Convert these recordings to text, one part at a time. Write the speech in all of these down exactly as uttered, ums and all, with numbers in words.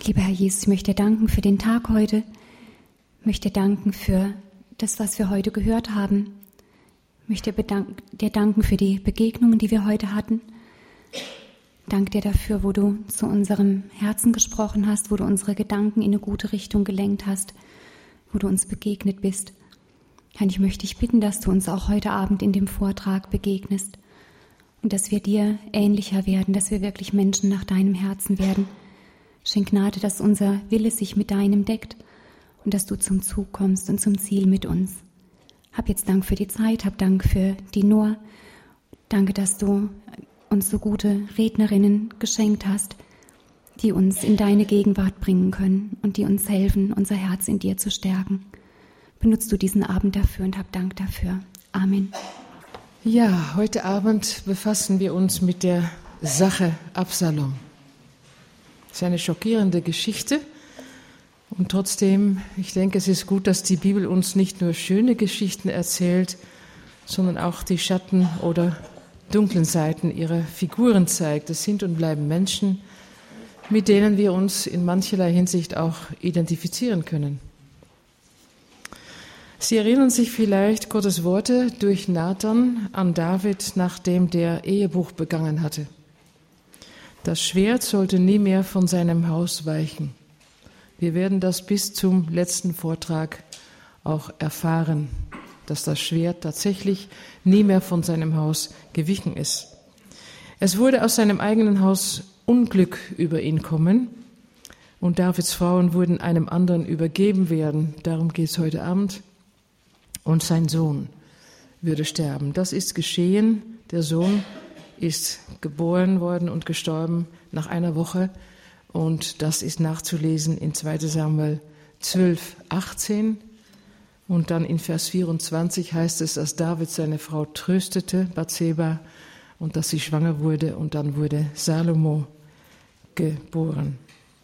Lieber Herr Jesus, ich möchte dir danken für den Tag heute. Ich möchte dir danken für das, was wir heute gehört haben. Ich möchte dir danken für die Begegnungen, die wir heute hatten. Danke dir dafür, wo du zu unserem Herzen gesprochen hast, wo du unsere Gedanken in eine gute Richtung gelenkt hast, wo du uns begegnet bist. Herr, ich möchte dich bitten, dass du uns auch heute Abend in dem Vortrag begegnest und dass wir dir ähnlicher werden, dass wir wirklich Menschen nach deinem Herzen werden. Schenk Gnade, dass unser Wille sich mit deinem deckt und dass du zum Zug kommst und zum Ziel mit uns. Hab jetzt Dank für die Zeit, hab Dank für die Noah. Danke, dass du uns so gute Rednerinnen geschenkt hast, die uns in deine Gegenwart bringen können und die uns helfen, unser Herz in dir zu stärken. Benutzt du diesen Abend dafür und hab Dank dafür. Amen. Ja, heute Abend befassen wir uns mit der Sache Absalom. Es ist eine schockierende Geschichte und trotzdem, ich denke, es ist gut, dass die Bibel uns nicht nur schöne Geschichten erzählt, sondern auch die Schatten oder dunklen Seiten ihrer Figuren zeigt. Es sind und bleiben Menschen, mit denen wir uns in mancherlei Hinsicht auch identifizieren können. Sie erinnern sich vielleicht Gottes Worte durch Nathan an David, nachdem der Ehebruch begangen hatte. Das Schwert sollte nie mehr von seinem Haus weichen. Wir werden das bis zum letzten Vortrag auch erfahren, dass das Schwert tatsächlich nie mehr von seinem Haus gewichen ist. Es wurde aus seinem eigenen Haus Unglück über ihn kommen und Davids Frauen wurden einem anderen übergeben werden. Darum geht es heute Abend. Und sein Sohn würde sterben. Das ist geschehen. Der Sohn ist geboren worden und gestorben nach einer Woche. Und das ist nachzulesen in zweiter Samuel zwölf, achtzehn. Und dann in Vers vierundzwanzig heißt es, dass David seine Frau tröstete, Bathseba, und dass sie schwanger wurde. Und dann wurde Salomo geboren.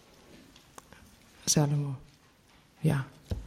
Salomo, ja.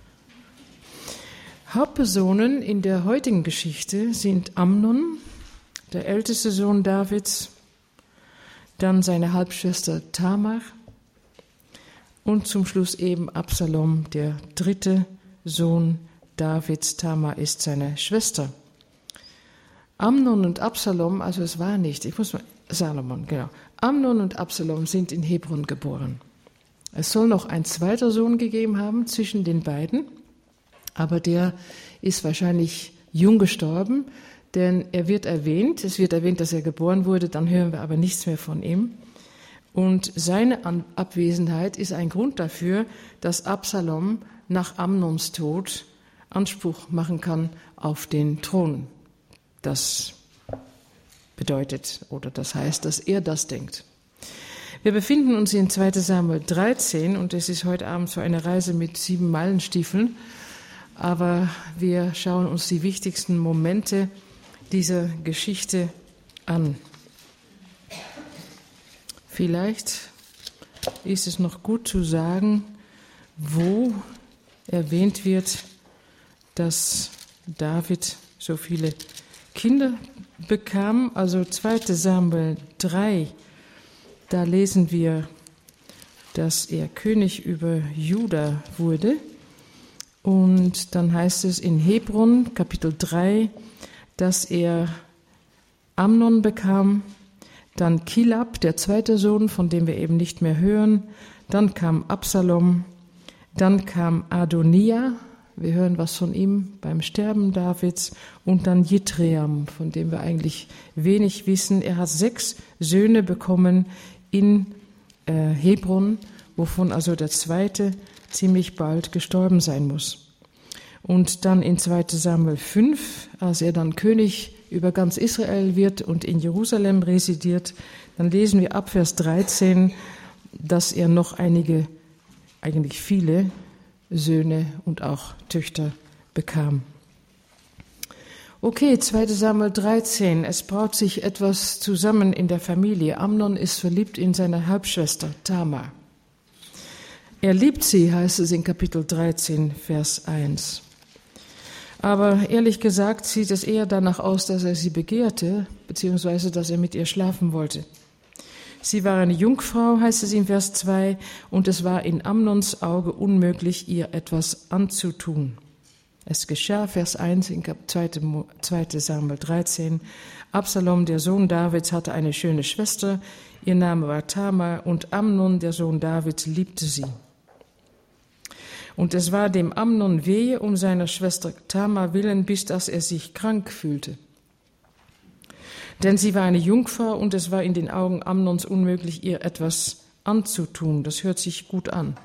Hauptpersonen in der heutigen Geschichte sind Amnon, der älteste Sohn Davids, dann seine Halbschwester Tamar und zum Schluss eben Absalom, der dritte Sohn Davids. Tamar ist seine Schwester. Amnon und Absalom, also es war nicht, ich muss mal, Salomon, genau. Amnon und Absalom sind in Hebron geboren. Es soll noch ein zweiter Sohn gegeben haben zwischen den beiden, aber der ist wahrscheinlich jung gestorben, denn er wird erwähnt, es wird erwähnt, dass er geboren wurde, dann hören wir aber nichts mehr von ihm. Und seine Abwesenheit ist ein Grund dafür, dass Absalom nach Amnons Tod Anspruch machen kann auf den Thron. Das bedeutet, oder das heißt, dass er das denkt. Wir befinden uns in zweiter Samuel dreizehn und es ist heute Abend so eine Reise mit sieben Meilenstiefeln. Aber wir schauen uns die wichtigsten Momente dieser Geschichte an. Vielleicht ist es noch gut zu sagen, wo erwähnt wird, dass David so viele Kinder bekam. Also zweiter Samuel drei, da lesen wir, dass er König über Juda wurde. Und dann heißt es in Hebron, Kapitel drei, dass er Amnon bekam, dann Kilab, der zweite Sohn, von dem wir eben nicht mehr hören, dann kam Absalom, dann kam Adonia, wir hören was von ihm beim Sterben Davids, und dann Jitream, von dem wir eigentlich wenig wissen. Er hat sechs Söhne bekommen in äh, Hebron, wovon also der zweite ziemlich bald gestorben sein muss. Und dann in zweiter Samuel fünf, als er dann König über ganz Israel wird und in Jerusalem residiert, dann lesen wir ab Vers dreizehn, dass er noch einige, eigentlich viele Söhne und auch Töchter bekam. Okay, zweiter Samuel dreizehn, es braut sich etwas zusammen in der Familie. Amnon ist verliebt in seine Halbschwester Tamar. Er liebt sie, heißt es in Kapitel dreizehn, Vers eins. Aber ehrlich gesagt sieht es eher danach aus, dass er sie begehrte, beziehungsweise dass er mit ihr schlafen wollte. Sie war eine Jungfrau, heißt es in Vers zwei, und es war in Amnons Auge unmöglich, ihr etwas anzutun. Es geschah, Vers eins in zweiter Samuel dreizehn, Absalom, der Sohn Davids, hatte eine schöne Schwester, ihr Name war Tamar, und Amnon, der Sohn Davids, liebte sie. Und es war dem Amnon wehe um seiner Schwester Tamar willen, bis dass er sich krank fühlte. Denn sie war eine Jungfrau und es war in den Augen Amnons unmöglich, ihr etwas anzutun. Das hört sich gut an.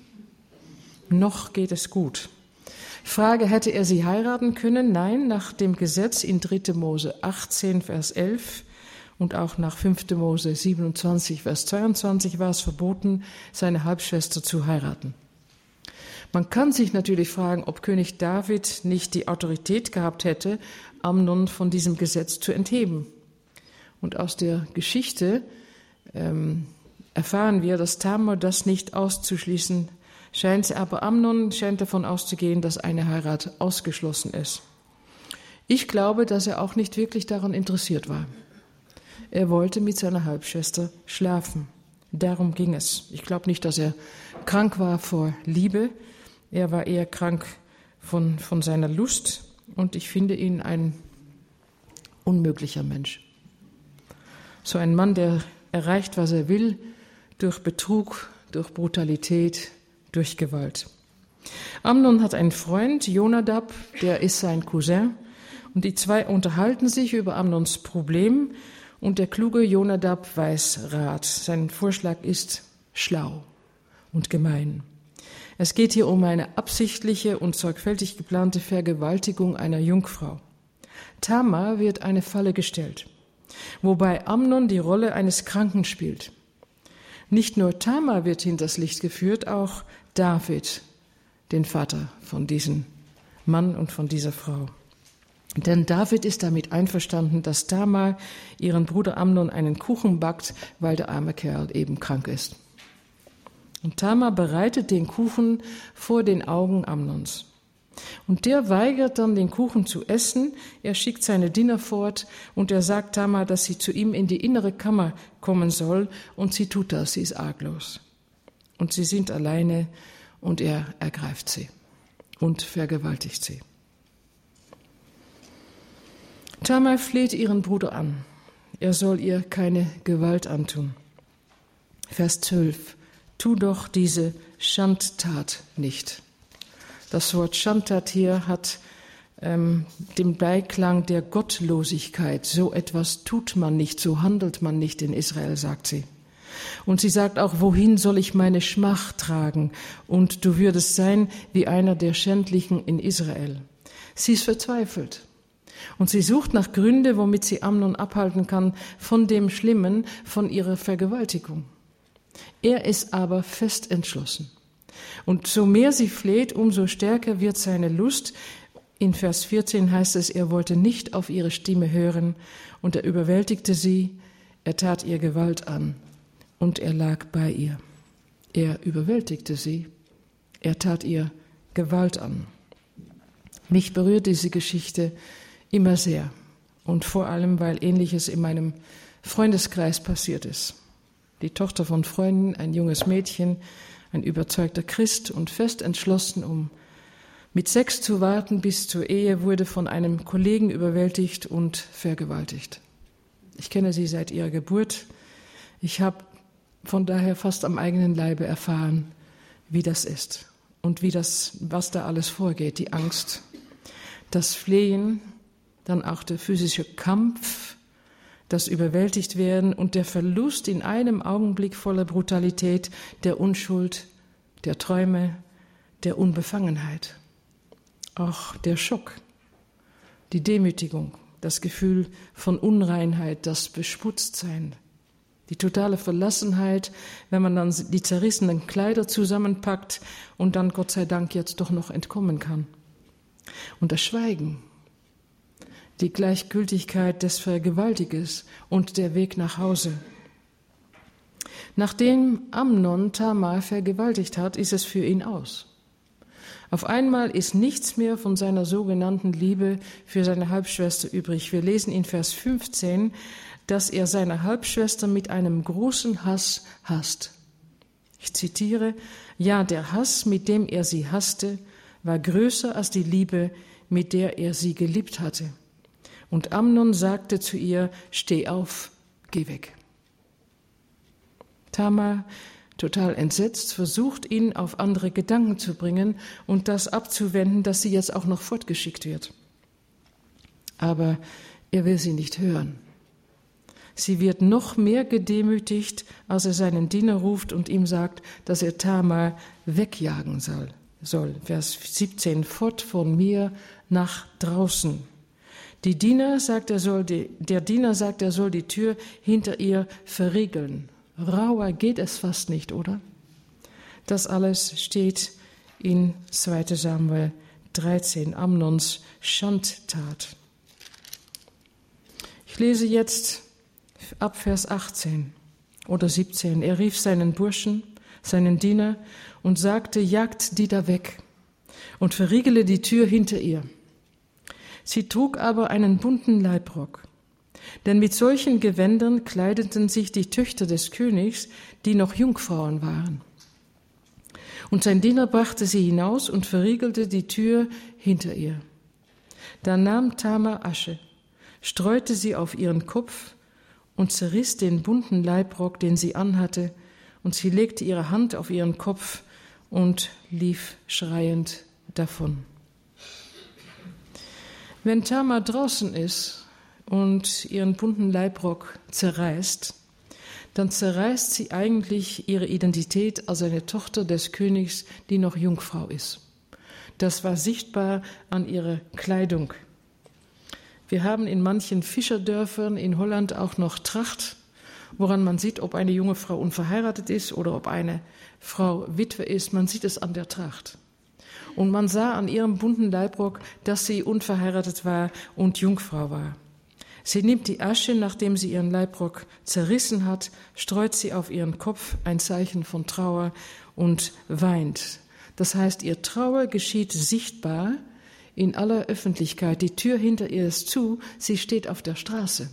Noch geht es gut. Frage, hätte er sie heiraten können? Nein, nach dem Gesetz in dritter Mose achtzehn, Vers elf und auch nach fünfter Mose siebenundzwanzig, Vers zweiundzwanzig war es verboten, seine Halbschwester zu heiraten. Man kann sich natürlich fragen, ob König David nicht die Autorität gehabt hätte, Amnon von diesem Gesetz zu entheben. Und aus der Geschichte ähm, erfahren wir, dass Tamar das nicht auszuschließen scheint, aber Amnon scheint davon auszugehen, dass eine Heirat ausgeschlossen ist. Ich glaube, dass er auch nicht wirklich daran interessiert war. Er wollte mit seiner Halbschwester schlafen. Darum ging es. Ich glaube nicht, dass er krank war vor Liebe. Er war eher krank von, von seiner Lust und ich finde ihn ein unmöglicher Mensch. So ein Mann, der erreicht, was er will, durch Betrug, durch Brutalität, durch Gewalt. Amnon hat einen Freund, Jonadab, der ist sein Cousin, und die zwei unterhalten sich über Amnons Problem und der kluge Jonadab weiß Rat. Sein Vorschlag ist schlau und gemein. Es geht hier um eine absichtliche und sorgfältig geplante Vergewaltigung einer Jungfrau. Tamar wird eine Falle gestellt, wobei Amnon die Rolle eines Kranken spielt. Nicht nur Tamar wird hinters Licht geführt, auch David, den Vater von diesem Mann und von dieser Frau. Denn David ist damit einverstanden, dass Tamar ihren Bruder Amnon einen Kuchen backt, weil der arme Kerl eben krank ist. Und Tamar bereitet den Kuchen vor den Augen Amnons. Und der weigert dann, den Kuchen zu essen. Er schickt seine Diener fort und er sagt Tamar, dass sie zu ihm in die innere Kammer kommen soll. Und sie tut das, sie ist arglos. Und sie sind alleine und er ergreift sie und vergewaltigt sie. Tamar fleht ihren Bruder an. Er soll ihr keine Gewalt antun. Vers zwölf. Tu doch diese Schandtat nicht. Das Wort Schandtat hier hat ähm, den Beiklang der Gottlosigkeit. So etwas tut man nicht, so handelt man nicht in Israel, sagt sie. Und sie sagt auch, wohin soll ich meine Schmach tragen? Und du würdest sein wie einer der Schändlichen in Israel. Sie ist verzweifelt. Und sie sucht nach Gründen, womit sie Amnon abhalten kann von dem Schlimmen, von ihrer Vergewaltigung. Er ist aber fest entschlossen. Und so mehr sie fleht, umso stärker wird seine Lust. In Vers vierzehn heißt es, er wollte nicht auf ihre Stimme hören und er überwältigte sie, er tat ihr Gewalt an und er lag bei ihr. Er überwältigte sie, er tat ihr Gewalt an. Mich berührt diese Geschichte immer sehr und vor allem, weil Ähnliches in meinem Freundeskreis passiert ist. Die Tochter von Freunden, ein junges Mädchen, ein überzeugter Christ und fest entschlossen, um mit Sex zu warten bis zur Ehe, wurde von einem Kollegen überwältigt und vergewaltigt. Ich kenne sie seit ihrer Geburt. Ich habe von daher fast am eigenen Leibe erfahren, wie das ist und wie das, was da alles vorgeht. Die Angst, das Flehen, dann auch der physische Kampf, das Überwältigtwerden und der Verlust in einem Augenblick voller Brutalität der Unschuld, der Träume, der Unbefangenheit. Auch der Schock, die Demütigung, das Gefühl von Unreinheit, das Besputztsein, die totale Verlassenheit, wenn man dann die zerrissenen Kleider zusammenpackt und dann Gott sei Dank jetzt doch noch entkommen kann. Und das Schweigen, die Gleichgültigkeit des Vergewaltigers und der Weg nach Hause. Nachdem Amnon Tamar vergewaltigt hat, ist es für ihn aus. Auf einmal ist nichts mehr von seiner sogenannten Liebe für seine Halbschwester übrig. Wir lesen in Vers fünfzehn, dass er seine Halbschwester mit einem großen Hass hasst. Ich zitiere, ja, der Hass, mit dem er sie hasste, war größer als die Liebe, mit der er sie geliebt hatte. Und Amnon sagte zu ihr, steh auf, geh weg. Tamar, total entsetzt, versucht, ihn auf andere Gedanken zu bringen und das abzuwenden, dass sie jetzt auch noch fortgeschickt wird. Aber er will sie nicht hören. Sie wird noch mehr gedemütigt, als er seinen Diener ruft und ihm sagt, dass er Tamar wegjagen soll. soll. Vers siebzehn, fort von mir nach draußen. Die Diener sagt, er soll die, der Diener sagt, er soll die Tür hinter ihr verriegeln. Rauer geht es fast nicht, oder? Das alles steht in zweiter Samuel dreizehn, Amnons Schandtat. Ich lese jetzt ab Vers achtzehn oder siebzehn. Er rief seinen Burschen, seinen Diener, und sagte, jagt die da weg und verriegele die Tür hinter ihr. Sie trug aber einen bunten Leibrock, denn mit solchen Gewändern kleideten sich die Töchter des Königs, die noch Jungfrauen waren. Und sein Diener brachte sie hinaus und verriegelte die Tür hinter ihr. Da nahm Tamar Asche, streute sie auf ihren Kopf und zerriss den bunten Leibrock, den sie anhatte, und sie legte ihre Hand auf ihren Kopf und lief schreiend davon. Wenn Tamar draußen ist und ihren bunten Leibrock zerreißt, dann zerreißt sie eigentlich ihre Identität als eine Tochter des Königs, die noch Jungfrau ist. Das war sichtbar an ihrer Kleidung. Wir haben in manchen Fischerdörfern in Holland auch noch Tracht, woran man sieht, ob eine junge Frau unverheiratet ist oder ob eine Frau Witwe ist. Man sieht es an der Tracht. Und man sah an ihrem bunten Leibrock, dass sie unverheiratet war und Jungfrau war. Sie nimmt die Asche, nachdem sie ihren Leibrock zerrissen hat, streut sie auf ihren Kopf, ein Zeichen von Trauer, und weint. Das heißt, ihr Trauer geschieht sichtbar in aller Öffentlichkeit. Die Tür hinter ihr ist zu, sie steht auf der Straße.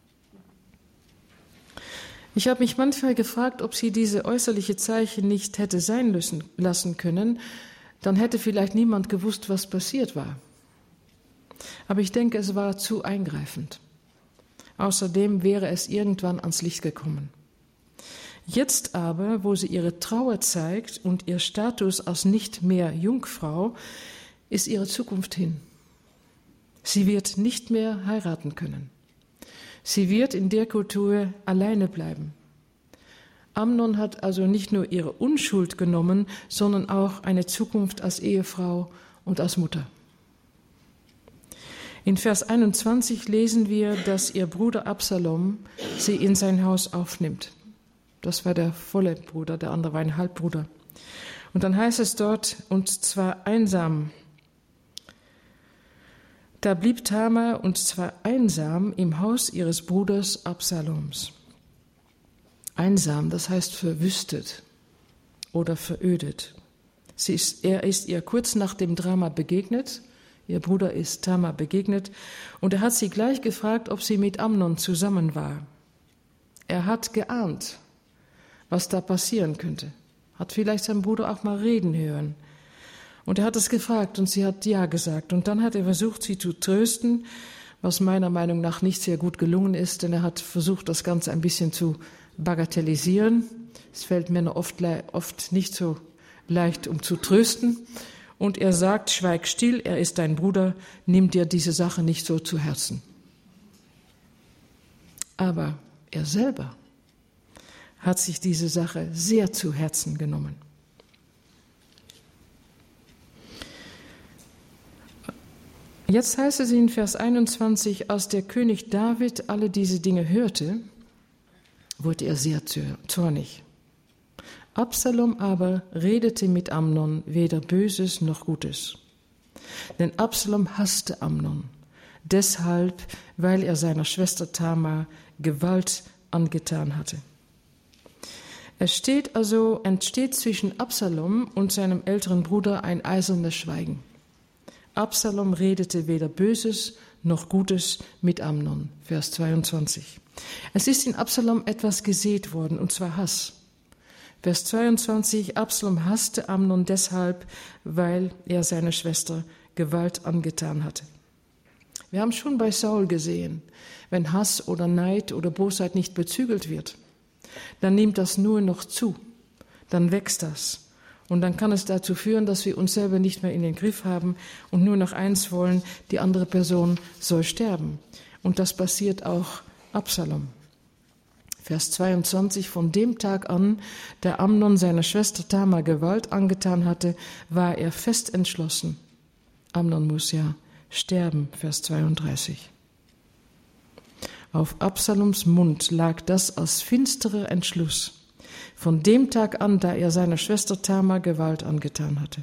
Ich habe mich manchmal gefragt, ob sie diese äußerliche Zeichen nicht hätte sein müssen, lassen können, dann hätte vielleicht niemand gewusst, was passiert war. Aber ich denke, es war zu eingreifend. Außerdem wäre es irgendwann ans Licht gekommen. Jetzt aber, wo sie ihre Trauer zeigt und ihr Status als nicht mehr Jungfrau, ist ihre Zukunft hin. Sie wird nicht mehr heiraten können. Sie wird in der Kultur alleine bleiben. Amnon hat also nicht nur ihre Unschuld genommen, sondern auch eine Zukunft als Ehefrau und als Mutter. In Vers einundzwanzig lesen wir, dass ihr Bruder Absalom sie in sein Haus aufnimmt. Das war der volle Bruder, der andere war ein Halbbruder. Und dann heißt es dort, und zwar einsam. Da blieb Tamar, und zwar einsam, im Haus ihres Bruders Absaloms. Einsam, das heißt verwüstet oder verödet. Sie ist, er ist ihr kurz nach dem Drama begegnet. Ihr Bruder ist Tamar begegnet. Und er hat sie gleich gefragt, ob sie mit Amnon zusammen war. Er hat geahnt, was da passieren könnte. Hat vielleicht seinen Bruder auch mal reden hören. Und er hat es gefragt und sie hat ja gesagt. Und dann hat er versucht, sie zu trösten, was meiner Meinung nach nicht sehr gut gelungen ist, denn er hat versucht, das Ganze ein bisschen zu bagatellisieren. Es fällt Männern oft, oft nicht so leicht, um zu trösten. Und er sagt, schweig still, er ist dein Bruder, nimm dir diese Sache nicht so zu Herzen. Aber er selber hat sich diese Sache sehr zu Herzen genommen. Jetzt heißt es in Vers einundzwanzig, als der König David alle diese Dinge hörte, wurde er sehr zornig. Absalom aber redete mit Amnon weder Böses noch Gutes. Denn Absalom hasste Amnon, deshalb, weil er seiner Schwester Tamar Gewalt angetan hatte. Es steht also, entsteht zwischen Absalom und seinem älteren Bruder ein eisernes Schweigen. Absalom redete weder Böses noch Gutes mit Amnon. Vers zweiundzwanzig. Es ist in Absalom etwas gesät worden, und zwar Hass. Vers zweiundzwanzig, Absalom hasste Amnon deshalb, weil er seiner Schwester Gewalt angetan hatte. Wir haben schon bei Saul gesehen, wenn Hass oder Neid oder Bosheit nicht bezügelt wird, dann nimmt das nur noch zu, dann wächst das. Und dann kann es dazu führen, dass wir uns selber nicht mehr in den Griff haben und nur noch eins wollen, die andere Person soll sterben. Und das passiert auch Absalom. Vers zweiundzwanzig, von dem Tag an, da Amnon seiner Schwester Tamar Gewalt angetan hatte, war er fest entschlossen. Amnon muss ja sterben, Vers zweiunddreißig. Auf Absaloms Mund lag das als finsterer Entschluss, von dem Tag an, da er seiner Schwester Tamar Gewalt angetan hatte.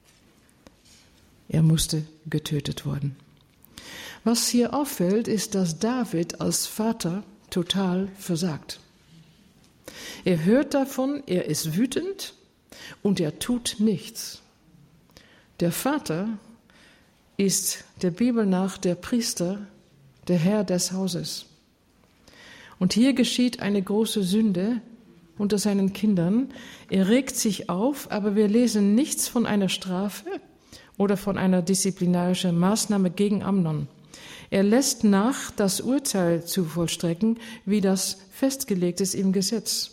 Er musste getötet worden. Was hier auffällt, ist, dass David als Vater total versagt. Er hört davon, er ist wütend und er tut nichts. Der Vater ist der Bibel nach der Priester, der Herr des Hauses. Und hier geschieht eine große Sünde unter seinen Kindern. Er regt sich auf, aber wir lesen nichts von einer Strafe oder von einer disziplinarischen Maßnahme gegen Amnon. Er lässt nach, das Urteil zu vollstrecken, wie das festgelegt ist im Gesetz.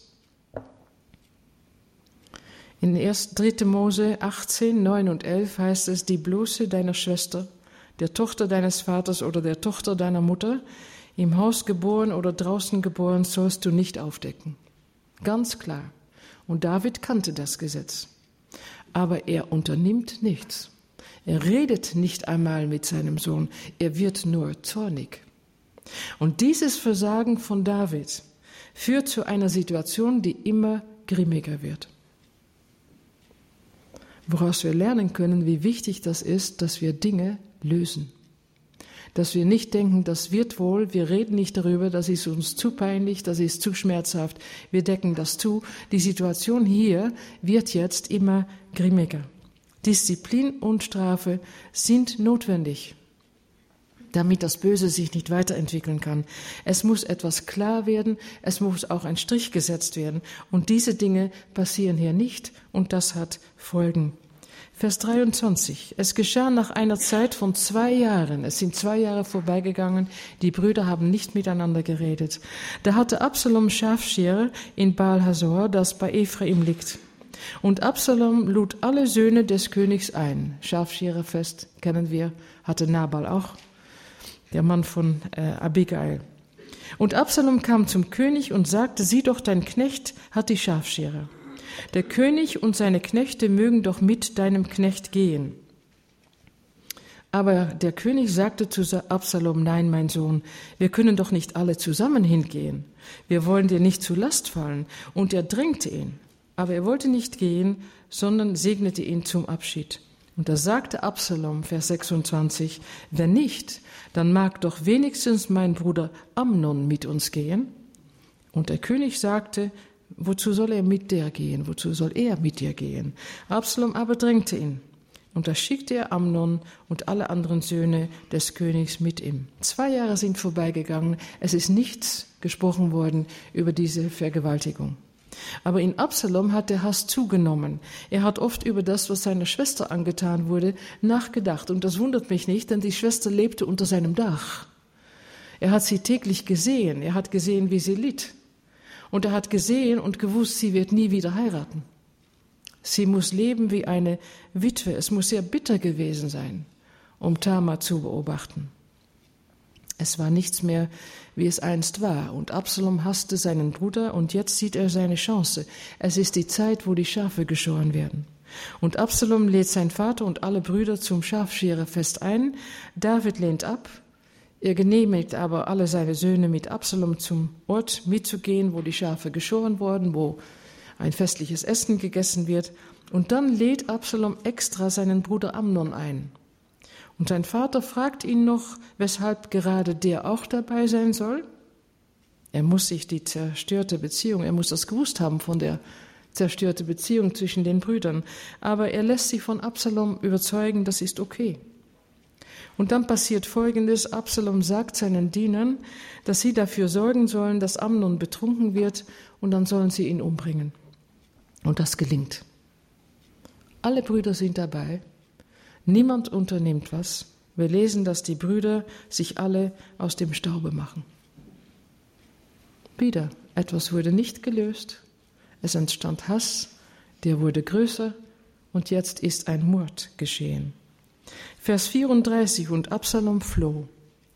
In dritter Mose achtzehn, neun und elf heißt es, die Bluse deiner Schwester, der Tochter deines Vaters oder der Tochter deiner Mutter, im Haus geboren oder draußen geboren, sollst du nicht aufdecken. Ganz klar. Und David kannte das Gesetz. Aber er unternimmt nichts. Er redet nicht einmal mit seinem Sohn, er wird nur zornig. Und dieses Versagen von David führt zu einer Situation, die immer grimmiger wird. Woraus wir lernen können, wie wichtig das ist, dass wir Dinge lösen. Dass wir nicht denken, das wird wohl, wir reden nicht darüber, das ist uns zu peinlich, das ist zu schmerzhaft, wir decken das zu. Die Situation hier wird jetzt immer grimmiger. Disziplin und Strafe sind notwendig, damit das Böse sich nicht weiterentwickeln kann. Es muss etwas klar werden, es muss auch ein Strich gesetzt werden. Und diese Dinge passieren hier nicht und das hat Folgen. Vers dreiundzwanzig. Es geschah nach einer Zeit von zwei Jahren. Es sind zwei Jahre vorbeigegangen. Die Brüder haben nicht miteinander geredet. Da hatte Absalom Schafschere in Baal-Hasor, das bei Ephraim liegt. Und Absalom lud alle Söhne des Königs ein. Schafschierefest kennen wir, hatte Nabal auch, der Mann von äh, Abigail. Und Absalom kam zum König und sagte, sieh doch, dein Knecht hat die Schafschere. Der König und seine Knechte mögen doch mit deinem Knecht gehen. Aber der König sagte zu Absalom, nein, mein Sohn, wir können doch nicht alle zusammen hingehen. Wir wollen dir nicht zu Last fallen. Und er drängte ihn. Aber er wollte nicht gehen, sondern segnete ihn zum Abschied. Und da sagte Absalom, Vers sechsundzwanzig, wenn nicht, dann mag doch wenigstens mein Bruder Amnon mit uns gehen. Und der König sagte, wozu soll er mit dir gehen? Wozu soll er mit dir gehen? Absalom aber drängte ihn. Und da schickte er Amnon und alle anderen Söhne des Königs mit ihm. Zwei Jahre sind vorbeigegangen. Es ist nichts gesprochen worden über diese Vergewaltigung. Aber in Absalom hat der Hass zugenommen. Er hat oft über das, was seiner Schwester angetan wurde, nachgedacht. Und das wundert mich nicht, denn die Schwester lebte unter seinem Dach. Er hat sie täglich gesehen. Er hat gesehen, wie sie litt. Und er hat gesehen und gewusst, sie wird nie wieder heiraten. Sie muss leben wie eine Witwe. Es muss sehr bitter gewesen sein, um Tamar zu beobachten. Es war nichts mehr, wie es einst war. Und Absalom hasste seinen Bruder und jetzt sieht er seine Chance. Es ist die Zeit, wo die Schafe geschoren werden. Und Absalom lädt sein Vater und alle Brüder zum Schafschierefest ein. David lehnt ab. Er genehmigt aber alle seine Söhne mit Absalom zum Ort mitzugehen, wo die Schafe geschoren wurden, wo ein festliches Essen gegessen wird. Und dann lädt Absalom extra seinen Bruder Amnon ein. Und sein Vater fragt ihn noch, weshalb gerade der auch dabei sein soll. Er muss sich die zerstörte Beziehung, er muss das gewusst haben von der zerstörten Beziehung zwischen den Brüdern. Aber er lässt sich von Absalom überzeugen, das ist okay. Und dann passiert Folgendes: Absalom sagt seinen Dienern, dass sie dafür sorgen sollen, dass Amnon betrunken wird, und dann sollen sie ihn umbringen. Und das gelingt. Alle Brüder sind dabei. Niemand unternimmt was. Wir lesen, dass die Brüder sich alle aus dem Staube machen. Wieder, etwas wurde nicht gelöst. Es entstand Hass, der wurde größer, und jetzt ist ein Mord geschehen. Vers vierunddreißig: Und Absalom floh.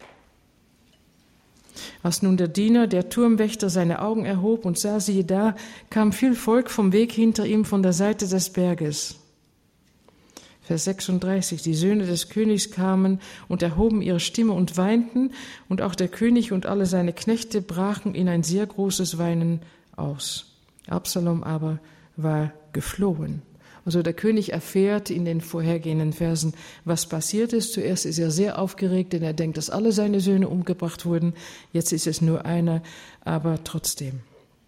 Als nun der Diener, der Turmwächter, seine Augen erhob und sah, siehe da, kam viel Volk vom Weg hinter ihm von der Seite des Berges. Vers sechsunddreißig: Die Söhne des Königs kamen und erhoben ihre Stimme und weinten, und auch der König und alle seine Knechte brachen in ein sehr großes Weinen aus. Absalom aber war geflohen. Also der König erfährt in den vorhergehenden Versen, was passiert ist. Zuerst ist er sehr aufgeregt, denn er denkt, dass alle seine Söhne umgebracht wurden. Jetzt ist es nur einer, aber trotzdem.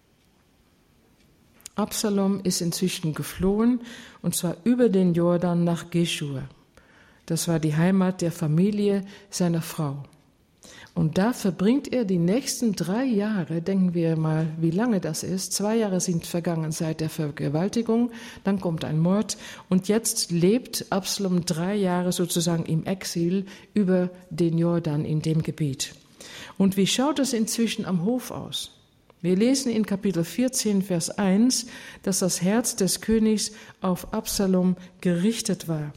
Absalom ist inzwischen geflohen, und zwar über den Jordan nach Geschur. Das war die Heimat der Familie seiner Frau. Und da verbringt er die nächsten drei Jahre, denken wir mal, wie lange das ist. Zwei Jahre sind vergangen seit der Vergewaltigung, dann kommt ein Mord, und jetzt lebt Absalom drei Jahre sozusagen im Exil über den Jordan in dem Gebiet. Und wie schaut es inzwischen am Hof aus? Wir lesen in Kapitel vierzehn, Vers eins, dass das Herz des Königs auf Absalom gerichtet war.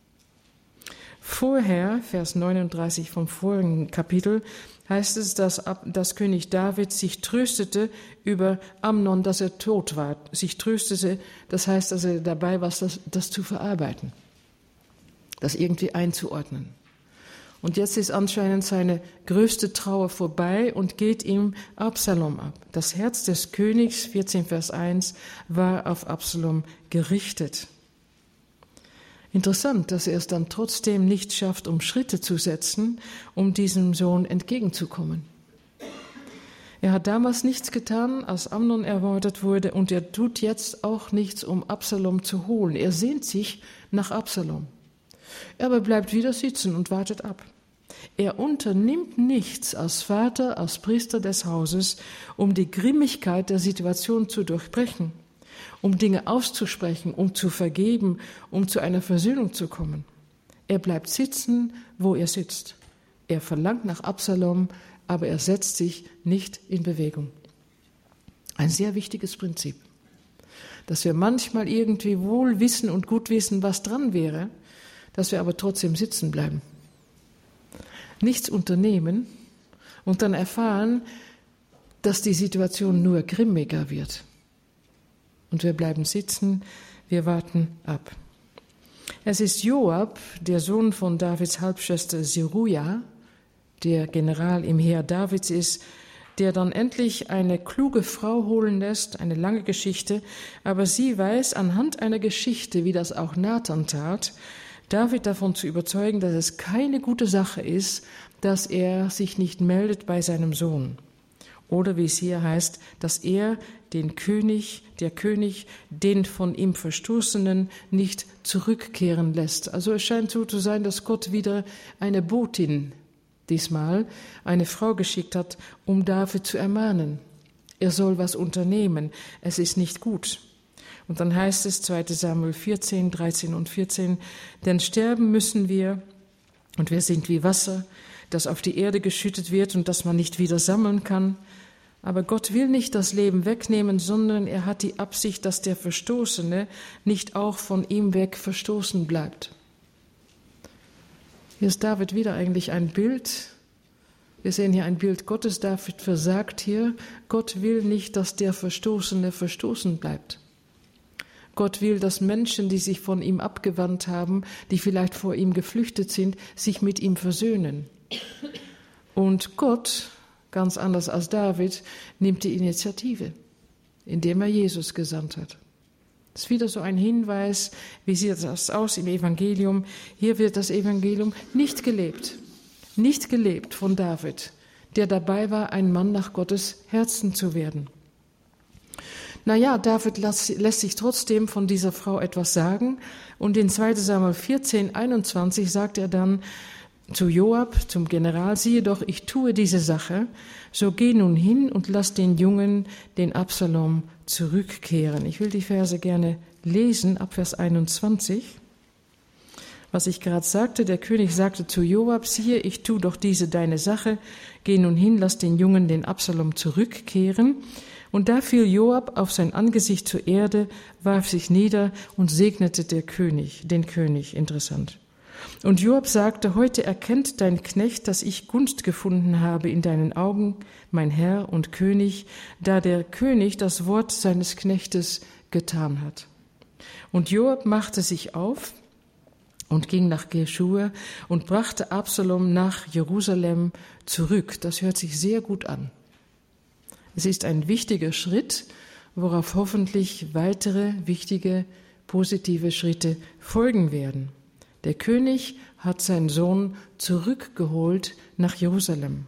Vorher, Vers neununddreißig vom vorigen Kapitel, heißt es, dass, dass König David sich tröstete über Amnon, dass er tot war. Sich tröstete, das heißt, dass er dabei war, das, das zu verarbeiten, das irgendwie einzuordnen. Und jetzt ist anscheinend seine größte Trauer vorbei und geht ihm Absalom ab. Das Herz des Königs, vierzehn Vers eins, war auf Absalom gerichtet. Interessant, dass er es dann trotzdem nicht schafft, um Schritte zu setzen, um diesem Sohn entgegenzukommen. Er hat damals nichts getan, als Amnon ermordet wurde, und er tut jetzt auch nichts, um Absalom zu holen. Er sehnt sich nach Absalom. Aber bleibt wieder sitzen und wartet ab. Er unternimmt nichts als Vater, als Priester des Hauses, um die Grimmigkeit der Situation zu durchbrechen, um Dinge auszusprechen, um zu vergeben, um zu einer Versöhnung zu kommen. Er bleibt sitzen, wo er sitzt. Er verlangt nach Absalom, aber er setzt sich nicht in Bewegung. Ein sehr wichtiges Prinzip, dass wir manchmal irgendwie wohl wissen und gut wissen, was dran wäre, dass wir aber trotzdem sitzen bleiben. Nichts unternehmen und dann erfahren, dass die Situation nur grimmiger wird. Und wir bleiben sitzen, wir warten ab. Es ist Joab, der Sohn von Davids Halbschwester Seruja, der General im Heer Davids ist, der dann endlich eine kluge Frau holen lässt, eine lange Geschichte, aber sie weiß anhand einer Geschichte, wie das auch Nathan tat, David davon zu überzeugen, dass es keine gute Sache ist, dass er sich nicht meldet bei seinem Sohn. Oder wie es hier heißt, dass er den König, der König, den von ihm Verstoßenen nicht zurückkehren lässt. Also es scheint so zu sein, dass Gott wieder eine Botin, diesmal eine Frau geschickt hat, um David zu ermahnen. Er soll was unternehmen, es ist nicht gut. Und dann heißt es, zweiter Samuel vierzehn, dreizehn und vierzehn, denn sterben müssen wir, und wir sind wie Wasser, das auf die Erde geschüttet wird und das man nicht wieder sammeln kann. Aber Gott will nicht das Leben wegnehmen, sondern er hat die Absicht, dass der Verstoßene nicht auch von ihm weg verstoßen bleibt. Hier ist David wieder eigentlich ein Bild. Wir sehen hier ein Bild Gottes. David versagt hier. Gott will nicht, dass der Verstoßene verstoßen bleibt. Gott will, dass Menschen, die sich von ihm abgewandt haben, die vielleicht vor ihm geflüchtet sind, sich mit ihm versöhnen. Und Gott, ganz anders als David, nimmt die Initiative, indem er Jesus gesandt hat. Das ist wieder so ein Hinweis, wie sieht das aus im Evangelium? Hier wird das Evangelium nicht gelebt, nicht gelebt von David, der dabei war, ein Mann nach Gottes Herzen zu werden. Naja, David lässt sich trotzdem von dieser Frau etwas sagen. Und in zweiter Samuel vierzehn, einundzwanzig sagt er dann, zu Joab, zum General, siehe doch, ich tue diese Sache, so geh nun hin und lass den Jungen, den Absalom, zurückkehren. Ich will die Verse gerne lesen, ab Vers einundzwanzig. Was ich gerade sagte, der König sagte zu Joab, siehe, ich tue doch diese deine Sache, geh nun hin, lass den Jungen, den Absalom, zurückkehren. Und da fiel Joab auf sein Angesicht zur Erde, warf sich nieder und segnete der König, den König. Interessant. Und Joab sagte, heute erkennt dein Knecht, dass ich Gunst gefunden habe in deinen Augen, mein Herr und König, da der König das Wort seines Knechtes getan hat. Und Joab machte sich auf und ging nach Geschur und brachte Absalom nach Jerusalem zurück. Das hört sich sehr gut an. Es ist ein wichtiger Schritt, worauf hoffentlich weitere wichtige, positive Schritte folgen werden. Der König hat seinen Sohn zurückgeholt nach Jerusalem.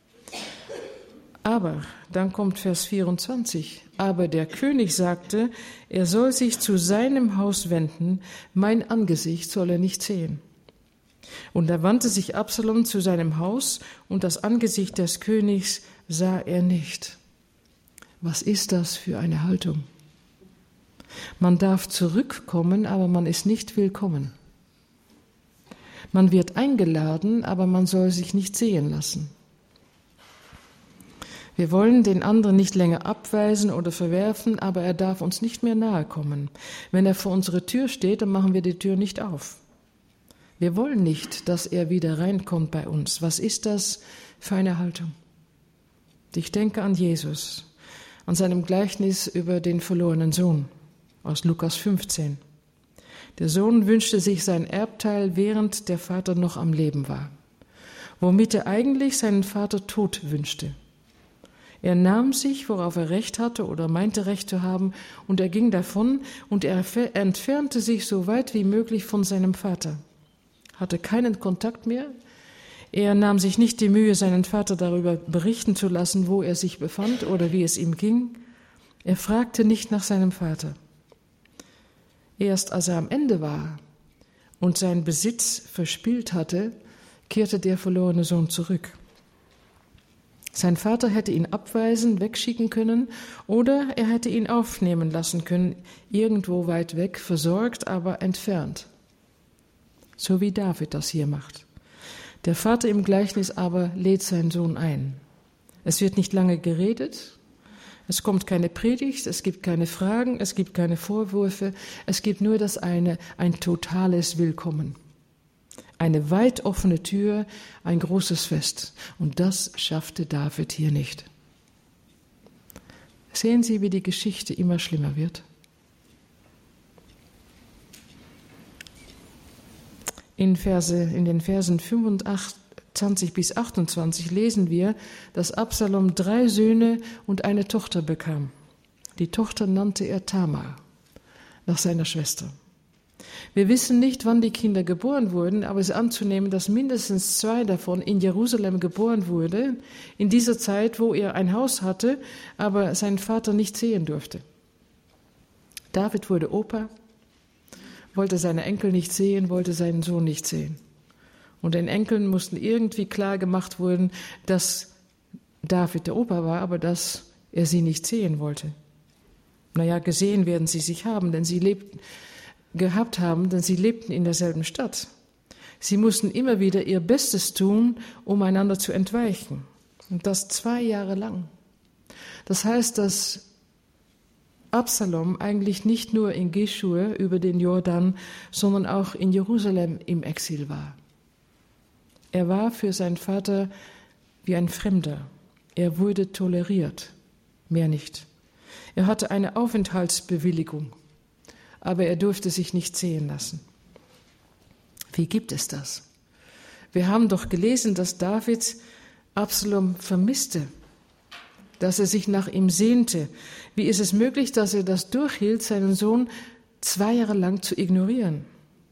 Aber, dann kommt Vers vierundzwanzig, aber der König sagte, er soll sich zu seinem Haus wenden, mein Angesicht soll er nicht sehen. Und da wandte sich Absalom zu seinem Haus, und das Angesicht des Königs sah er nicht. Was ist das für eine Haltung? Man darf zurückkommen, aber man ist nicht willkommen. Man wird eingeladen, aber man soll sich nicht sehen lassen. Wir wollen den anderen nicht länger abweisen oder verwerfen, aber er darf uns nicht mehr nahe kommen. Wenn er vor unserer Tür steht, dann machen wir die Tür nicht auf. Wir wollen nicht, dass er wieder reinkommt bei uns. Was ist das für eine Haltung? Ich denke an Jesus, an seinem Gleichnis über den verlorenen Sohn aus Lukas fünfzehn. Der Sohn wünschte sich sein Erbteil, während der Vater noch am Leben war, womit er eigentlich seinen Vater tot wünschte. Er nahm sich, worauf er Recht hatte oder meinte Recht zu haben, und er ging davon und er entfernte sich so weit wie möglich von seinem Vater, hatte keinen Kontakt mehr. Er nahm sich nicht die Mühe, seinen Vater darüber berichten zu lassen, wo er sich befand oder wie es ihm ging. Er fragte nicht nach seinem Vater. Erst als er am Ende war und seinen Besitz verspielt hatte, kehrte der verlorene Sohn zurück. Sein Vater hätte ihn abweisen, wegschicken können, oder er hätte ihn aufnehmen lassen können, irgendwo weit weg, versorgt, aber entfernt. So wie David das hier macht. Der Vater im Gleichnis aber lädt seinen Sohn ein. Es wird nicht lange geredet, es kommt keine Predigt, es gibt keine Fragen, es gibt keine Vorwürfe, es gibt nur das eine, ein totales Willkommen. Eine weit offene Tür, ein großes Fest. Und das schaffte David hier nicht. Sehen Sie, wie die Geschichte immer schlimmer wird? In, Verse, in den Versen fünfundzwanzig bis achtundzwanzig lesen wir, dass Absalom drei Söhne und eine Tochter bekam. Die Tochter nannte er Tamar, nach seiner Schwester. Wir wissen nicht, wann die Kinder geboren wurden, aber es ist anzunehmen, dass mindestens zwei davon in Jerusalem geboren wurden, in dieser Zeit, wo er ein Haus hatte, aber seinen Vater nicht sehen durfte. David wurde Opa, wollte seine Enkel nicht sehen, wollte seinen Sohn nicht sehen. Und den Enkeln mussten irgendwie klar gemacht werden, dass David der Opa war, aber dass er sie nicht sehen wollte. Naja, gesehen werden sie sich haben, denn sie lebten, gehabt haben, denn sie lebten in derselben Stadt. Sie mussten immer wieder ihr Bestes tun, um einander zu entweichen. Und das zwei Jahre lang. Das heißt, dass Absalom eigentlich nicht nur in Geschur über den Jordan, sondern auch in Jerusalem im Exil war. Er war für seinen Vater wie ein Fremder. Er wurde toleriert, mehr nicht. Er hatte eine Aufenthaltsbewilligung, aber er durfte sich nicht sehen lassen. Wie gibt es das? Wir haben doch gelesen, dass David Absalom vermisste, dass er sich nach ihm sehnte. Wie ist es möglich, dass er das durchhielt, seinen Sohn zwei Jahre lang zu ignorieren?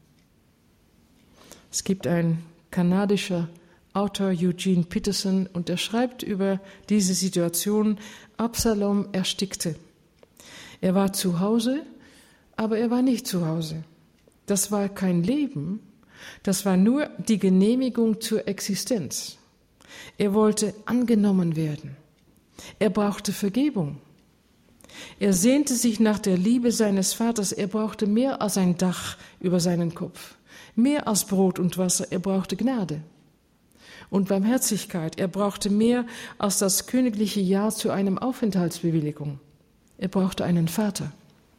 Es gibt einen kanadischer Autor, Eugene Peterson, und er schreibt über diese Situation: Absalom erstickte. Er war zu Hause, aber er war nicht zu Hause. Das war kein Leben, Das war nur die Genehmigung zur Existenz. Er wollte angenommen werden. Er brauchte Vergebung. Er sehnte sich nach der Liebe seines Vaters. Er brauchte mehr als ein Dach über seinen Kopf, mehr als Brot und Wasser. Er brauchte Gnade und Barmherzigkeit. Er brauchte mehr als das königliche Ja zu einem Aufenthaltsbewilligung. Er brauchte einen Vater.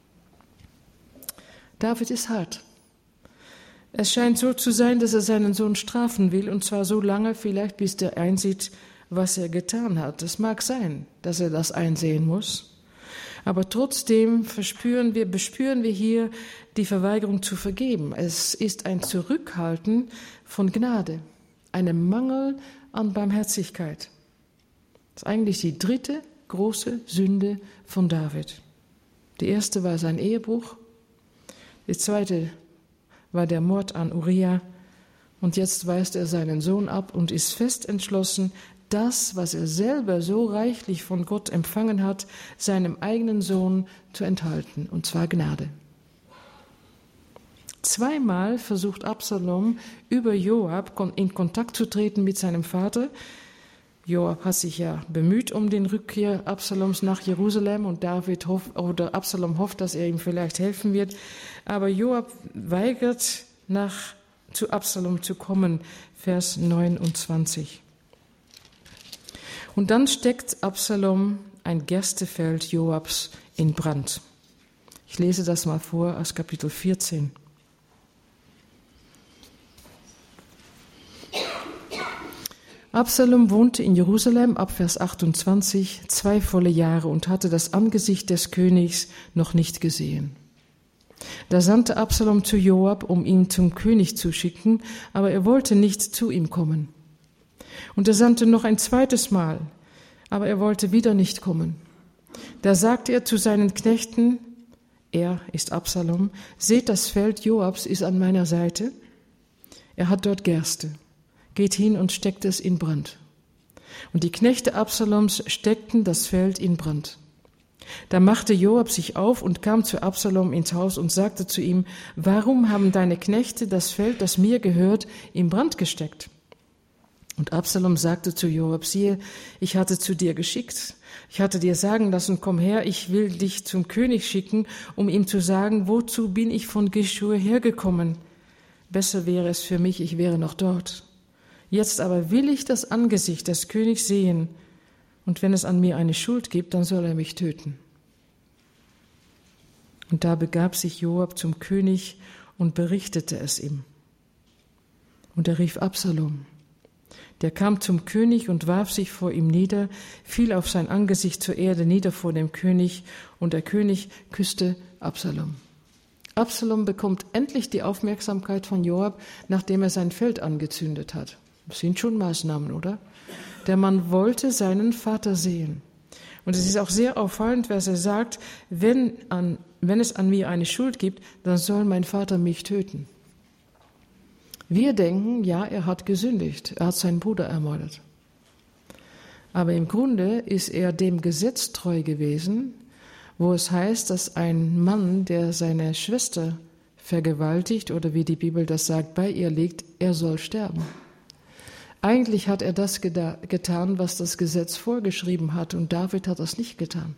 David ist hart. Es scheint so zu sein, dass er seinen Sohn strafen will, und zwar so lange vielleicht, bis er einsieht, was er getan hat. Es mag sein, dass er das einsehen muss. Aber trotzdem verspüren wir, bespüren wir hier die Verweigerung zu vergeben. Es ist ein Zurückhalten von Gnade, ein Mangel an Barmherzigkeit. Das ist eigentlich die dritte große Sünde von David. Die erste war sein Ehebruch, die zweite war der Mord an Uriah, und jetzt weist er seinen Sohn ab und ist fest entschlossen, das, was er selber so reichlich von Gott empfangen hat, seinem eigenen Sohn zu enthalten, und zwar Gnade. Zweimal versucht Absalom über Joab in Kontakt zu treten mit seinem Vater. Joab hat sich ja bemüht um den Rückkehr Absaloms nach Jerusalem, und David hofft, oder Absalom hofft, dass er ihm vielleicht helfen wird. Aber Joab weigert, nach zu Absalom zu kommen, Vers neunundzwanzig. Und dann steckt Absalom ein Gerstefeld Joabs in Brand. Ich lese das mal vor aus Kapitel vierzehn. Absalom wohnte in Jerusalem ab Vers achtundzwanzig zwei volle Jahre und hatte das Angesicht des Königs noch nicht gesehen. Da sandte Absalom zu Joab, um ihn zum König zu schicken, aber er wollte nicht zu ihm kommen. Und er sandte noch ein zweites Mal, aber er wollte wieder nicht kommen. Da sagte er zu seinen Knechten, er ist Absalom, seht, das Feld Joabs ist an meiner Seite. Er hat dort Gerste. Geht hin und steckt es in Brand. Und die Knechte Absaloms steckten das Feld in Brand. Da machte Joab sich auf und kam zu Absalom ins Haus und sagte zu ihm, warum haben deine Knechte das Feld, das mir gehört, in Brand gesteckt? Und Absalom sagte zu Joab, siehe, ich hatte zu dir geschickt. Ich hatte dir sagen lassen, komm her, ich will dich zum König schicken, um ihm zu sagen, wozu bin ich von Geschur hergekommen? Besser wäre es für mich, ich wäre noch dort. Jetzt aber will ich das Angesicht des Königs sehen, und wenn es an mir eine Schuld gibt, dann soll er mich töten. Und da begab sich Joab zum König und berichtete es ihm. Und er rief Absalom. Der kam zum König und warf sich vor ihm nieder, fiel auf sein Angesicht zur Erde nieder vor dem König, und der König küsste Absalom. Absalom bekommt endlich die Aufmerksamkeit von Joab, nachdem er sein Feld angezündet hat. Das sind schon Maßnahmen, oder? Der Mann wollte seinen Vater sehen. Und es ist auch sehr auffallend, was er sagt, wenn, an, wenn es an mir eine Schuld gibt, dann soll mein Vater mich töten. Wir denken, ja, er hat gesündigt, er hat seinen Bruder ermordet. Aber im Grunde ist er dem Gesetz treu gewesen, wo es heißt, dass ein Mann, der seine Schwester vergewaltigt oder wie die Bibel das sagt, bei ihr liegt, er soll sterben. Eigentlich hat er das geda- getan, was das Gesetz vorgeschrieben hat, und David hat das nicht getan.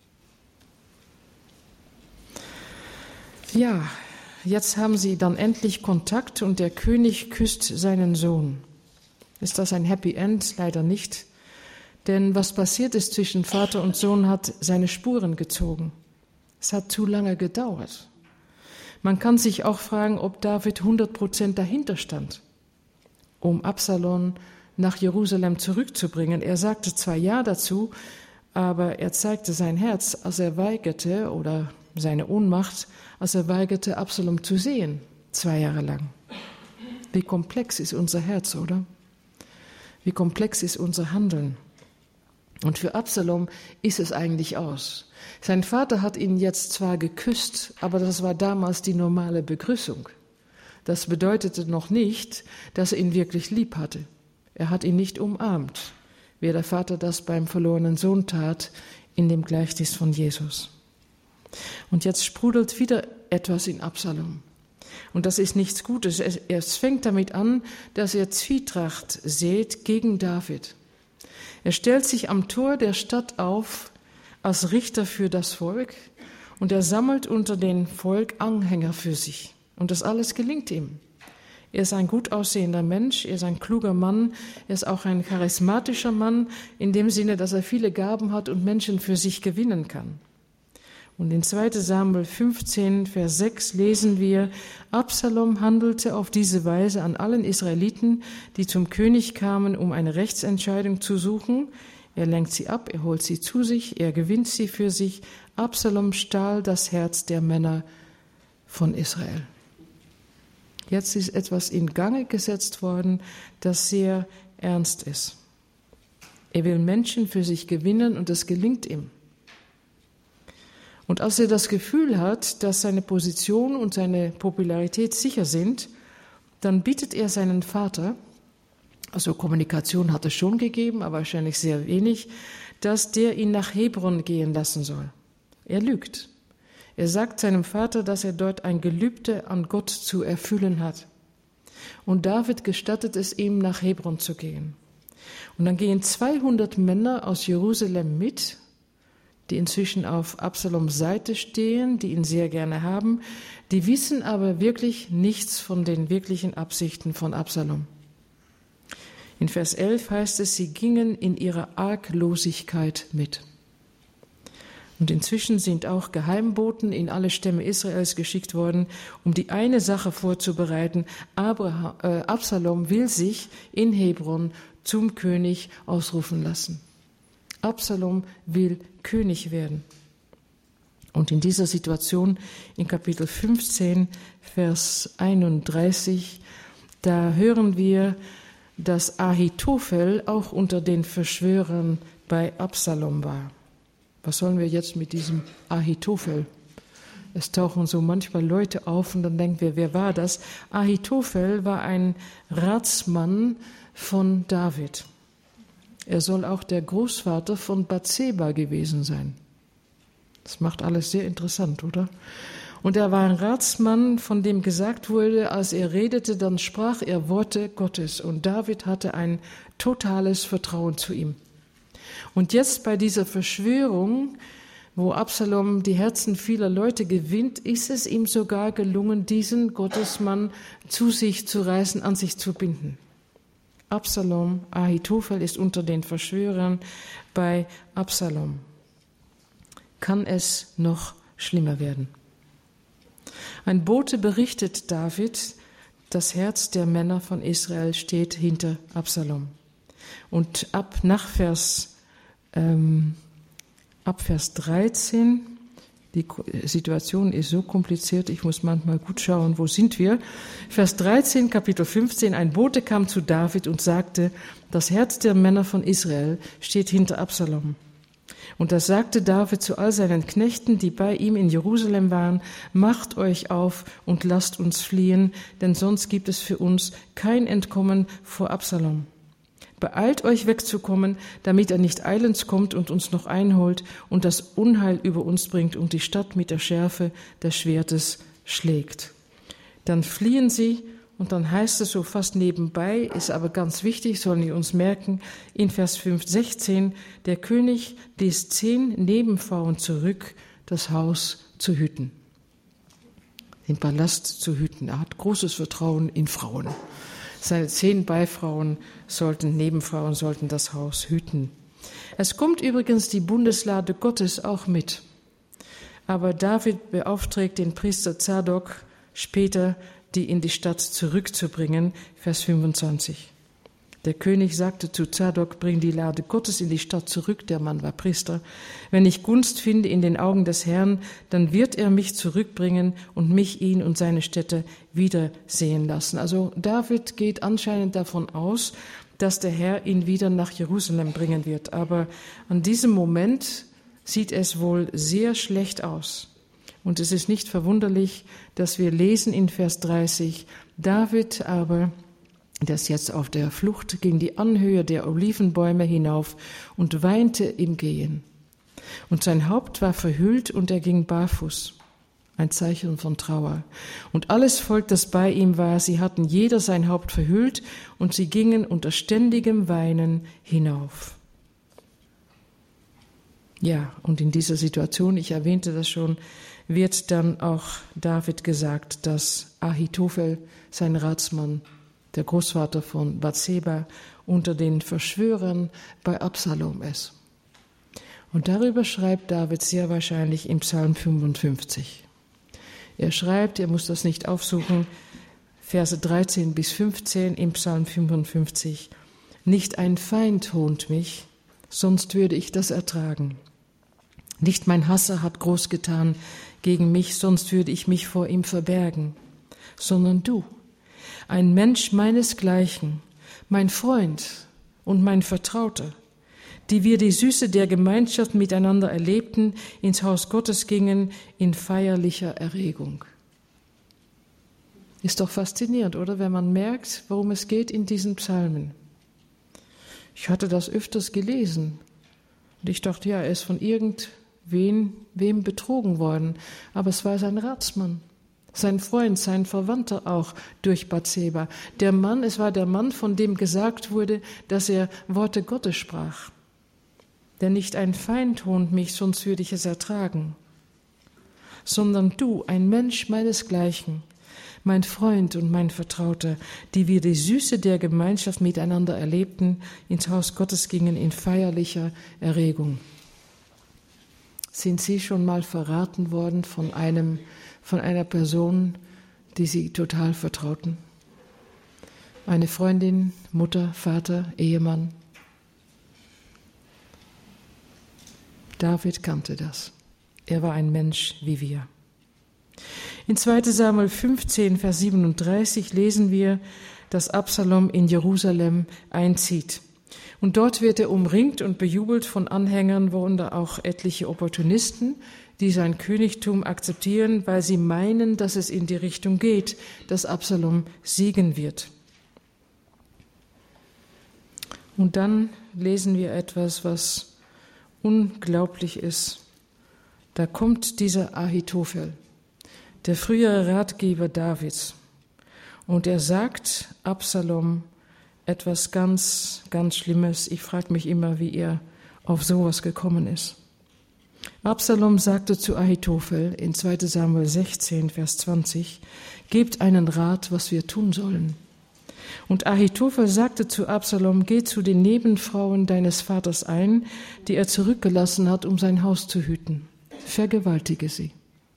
Ja, jetzt haben sie dann endlich Kontakt und der König küsst seinen Sohn. Ist das ein Happy End? Leider nicht. Denn was passiert ist zwischen Vater und Sohn, hat seine Spuren gezogen. Es hat zu lange gedauert. Man kann sich auch fragen, ob David hundert Prozent dahinter stand, um Absalom nach Jerusalem zurückzubringen. Er sagte zwar Ja dazu, aber er zeigte sein Herz, als er weigerte, oder seine Ohnmacht, als er weigerte, Absalom zu sehen, zwei Jahre lang. Wie komplex ist unser Herz, oder? Wie komplex ist unser Handeln? Und für Absalom ist es eigentlich aus. Sein Vater hat ihn jetzt zwar geküsst, aber das war damals die normale Begrüßung. Das bedeutete noch nicht, dass er ihn wirklich lieb hatte. Er hat ihn nicht umarmt, wie der Vater das beim verlorenen Sohn tat, in dem Gleichnis von Jesus. Und jetzt sprudelt wieder etwas in Absalom. Und das ist nichts Gutes. Es fängt damit an, dass er Zwietracht sät gegen David. Er stellt sich am Tor der Stadt auf als Richter für das Volk und er sammelt unter dem Volk Anhänger für sich. Und das alles gelingt ihm. Er ist ein gut aussehender Mensch, er ist ein kluger Mann, er ist auch ein charismatischer Mann, in dem Sinne, dass er viele Gaben hat und Menschen für sich gewinnen kann. Und in zweiter Samuel fünfzehn, Vers sechs lesen wir, Absalom handelte auf diese Weise an allen Israeliten, die zum König kamen, um eine Rechtsentscheidung zu suchen. Er lenkt sie ab, er holt sie zu sich, er gewinnt sie für sich. Absalom stahl das Herz der Männer von Israel. Jetzt ist etwas in Gange gesetzt worden, das sehr ernst ist. Er will Menschen für sich gewinnen und das gelingt ihm. Und als er das Gefühl hat, dass seine Position und seine Popularität sicher sind, dann bittet er seinen Vater, also Kommunikation hat es schon gegeben, aber wahrscheinlich sehr wenig, dass der ihn nach Hebron gehen lassen soll. Er lügt. Er sagt seinem Vater, dass er dort ein Gelübde an Gott zu erfüllen hat. Und David gestattet es ihm, nach Hebron zu gehen. Und dann gehen zweihundert Männer aus Jerusalem mit, die inzwischen auf Absaloms Seite stehen, die ihn sehr gerne haben, die wissen aber wirklich nichts von den wirklichen Absichten von Absalom. In Vers elf heißt es, sie gingen in ihrer Arglosigkeit mit. Und inzwischen sind auch Geheimboten in alle Stämme Israels geschickt worden, um die eine Sache vorzubereiten. Abraham, äh, Absalom will sich in Hebron zum König ausrufen lassen. Absalom will König werden. Und in dieser Situation, in Kapitel fünfzehn, Vers einunddreißig, da hören wir, dass Ahitophel auch unter den Verschwörern bei Absalom war. Was sollen wir jetzt mit diesem Ahitophel? Es tauchen so manchmal Leute auf und dann denken wir, wer war das? Ahitophel war ein Ratsmann von David. Er soll auch der Großvater von Bathseba gewesen sein. Das macht alles sehr interessant, oder? Und er war ein Ratsmann, von dem gesagt wurde, als er redete, dann sprach er Worte Gottes. Und David hatte ein totales Vertrauen zu ihm. Und jetzt bei dieser Verschwörung, wo Absalom die Herzen vieler Leute gewinnt, ist es ihm sogar gelungen, diesen Gottesmann zu sich zu reißen, an sich zu binden. Absalom, Ahitophel ist unter den Verschwörern bei Absalom. Kann es noch schlimmer werden? Ein Bote berichtet David, das Herz der Männer von Israel steht hinter Absalom. Und ab nach Vers, ähm, ab Vers dreizehn, die Situation ist so kompliziert, ich muss manchmal gut schauen, wo sind wir. Vers dreizehn, Kapitel fünfzehn, ein Bote kam zu David und sagte, das Herz der Männer von Israel steht hinter Absalom. Und da sagte David zu all seinen Knechten, die bei ihm in Jerusalem waren, macht euch auf und lasst uns fliehen, denn sonst gibt es für uns kein Entkommen vor Absalom. Beeilt euch wegzukommen, damit er nicht eilends kommt und uns noch einholt und das Unheil über uns bringt und die Stadt mit der Schärfe des Schwertes schlägt. Dann fliehen sie und dann heißt es so fast nebenbei, ist aber ganz wichtig, sollen wir uns merken, in Vers fünf, sechzehn, der König ließ zehn Nebenfrauen zurück, das Haus zu hüten, den Palast zu hüten. Er hat großes Vertrauen in Frauen. Seine zehn Beifrauen sollten, Nebenfrauen sollten das Haus hüten. Es kommt übrigens die Bundeslade Gottes auch mit. Aber David beauftragt den Priester Zadok später, die in die Stadt zurückzubringen, Vers fünfundzwanzig. Der König sagte zu Zadok, bring die Lade Gottes in die Stadt zurück, der Mann war Priester. Wenn ich Gunst finde in den Augen des Herrn, dann wird er mich zurückbringen und mich, ihn und seine Städte wiedersehen lassen. Also David geht anscheinend davon aus, dass der Herr ihn wieder nach Jerusalem bringen wird. Aber an diesem Moment sieht es wohl sehr schlecht aus. Und es ist nicht verwunderlich, dass wir lesen in Vers dreißig, David aber, der ist jetzt auf der Flucht, ging die Anhöhe der Olivenbäume hinauf und weinte im Gehen. Und sein Haupt war verhüllt und er ging barfuß. ein Zeichen von Trauer. Und alles Volk, das bei ihm war, sie hatten jeder sein Haupt verhüllt und sie gingen unter ständigem Weinen hinauf. Ja, und in dieser Situation, ich erwähnte das schon, wird dann auch David gesagt, dass Ahitophel, sein Ratsmann, der Großvater von Bathseba, unter den Verschwörern bei Absalom ist. Und darüber schreibt David sehr wahrscheinlich im Psalm fünfundfünfzig. Er schreibt, er muss das nicht aufsuchen, Verse dreizehn bis fünfzehn im Psalm fünfundfünfzig. Nicht ein Feind hohnt mich, sonst würde ich das ertragen. Nicht mein Hasser hat groß getan gegen mich, sonst würde ich mich vor ihm verbergen. Sondern du, ein Mensch meinesgleichen, mein Freund und mein Vertrauter, die wir die Süße der Gemeinschaft miteinander erlebten, ins Haus Gottes gingen in feierlicher Erregung. Ist doch faszinierend, oder? Wenn man merkt, worum es geht in diesen Psalmen. Ich hatte das öfters gelesen und ich dachte, ja, er ist von irgendwem wem betrogen worden, aber es war sein Ratsmann, sein Freund, sein Verwandter auch durch Bathseba. Der Mann, es war der Mann, von dem gesagt wurde, dass er Worte Gottes sprach. Denn nicht ein Feind hohnt mich, sonst würde ich es ertragen, sondern du, ein Mensch meinesgleichen, mein Freund und mein Vertrauter, die wir die Süße der Gemeinschaft miteinander erlebten, ins Haus Gottes gingen in feierlicher Erregung. Sind Sie schon mal verraten worden von einem, von einer Person, die Sie total vertrauten? Eine Freundin, Mutter, Vater, Ehemann? David kannte das. Er war ein Mensch wie wir. In zweiter Samuel fünfzehn, Vers siebenunddreißig lesen wir, dass Absalom in Jerusalem einzieht. Und dort wird er umringt und bejubelt von Anhängern, worunter auch etliche Opportunisten, die sein Königtum akzeptieren, weil sie meinen, dass es in die Richtung geht, dass Absalom siegen wird. Und dann lesen wir etwas, was unglaublich ist. Da kommt dieser Ahitophel, der frühere Ratgeber Davids, und er sagt Absalom etwas ganz, ganz Schlimmes. Ich frage mich immer, wie er auf sowas gekommen ist. Absalom sagte zu Ahitophel in zweiter Samuel sechzehn, Vers zwanzig, gebt einen Rat, was wir tun sollen. Und Ahitophel sagte zu Absalom, geh zu den Nebenfrauen deines Vaters ein, die er zurückgelassen hat, um sein Haus zu hüten. Vergewaltige sie.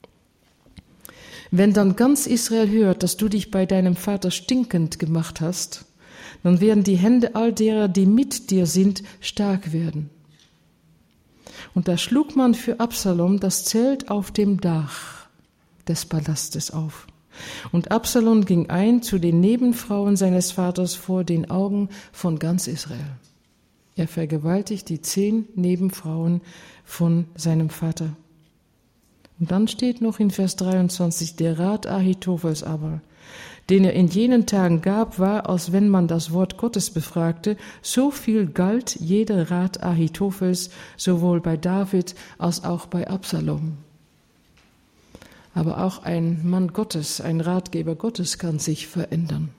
Wenn dann ganz Israel hört, dass du dich bei deinem Vater stinkend gemacht hast, dann werden die Hände all derer, die mit dir sind, stark werden. Und da schlug man für Absalom das Zelt auf dem Dach des Palastes auf. Und Absalom ging ein zu den Nebenfrauen seines Vaters vor den Augen von ganz Israel. Er vergewaltigt die zehn Nebenfrauen von seinem Vater. Und dann steht noch in Vers dreiundzwanzig, der Rat Ahitophels aber, den er in jenen Tagen gab, war, als wenn man das Wort Gottes befragte, so viel galt jeder Rat Ahitophels, sowohl bei David als auch bei Absalom. Aber auch ein Mann Gottes, ein Ratgeber Gottes kann sich verändern.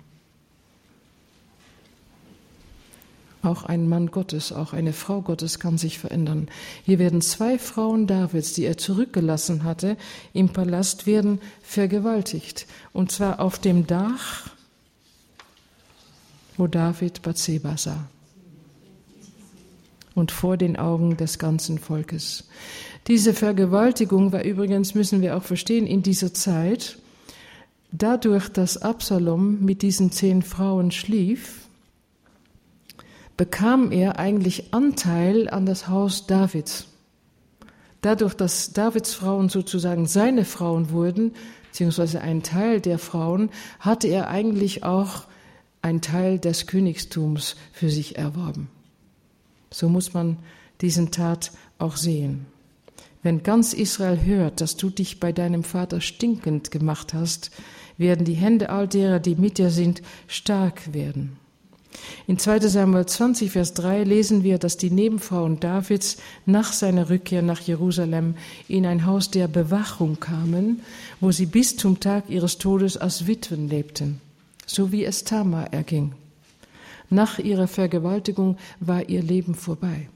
Auch ein Mann Gottes, auch eine Frau Gottes kann sich verändern. Hier werden zwei Frauen Davids, die er zurückgelassen hatte, im Palast werden vergewaltigt. Und zwar auf dem Dach, wo David Bathseba sah. Und vor den Augen des ganzen Volkes. Diese Vergewaltigung war übrigens, müssen wir auch verstehen, in dieser Zeit, dadurch, dass Absalom mit diesen zehn Frauen schlief, bekam er eigentlich Anteil an das Haus Davids. Dadurch, dass Davids Frauen sozusagen seine Frauen wurden, beziehungsweise ein Teil der Frauen, hatte er eigentlich auch einen Teil des Königstums für sich erworben. So muss man diesen Tat auch sehen. Wenn ganz Israel hört, dass du dich bei deinem Vater stinkend gemacht hast, werden die Hände all derer, die mit dir sind, stark werden. In zweiter Samuel zwanzig, Vers drei lesen wir, dass die Nebenfrauen Davids nach seiner Rückkehr nach Jerusalem in ein Haus der Bewachung kamen, wo sie bis zum Tag ihres Todes als Witwen lebten, so wie es Tamar erging. Nach ihrer Vergewaltigung war ihr Leben vorbei.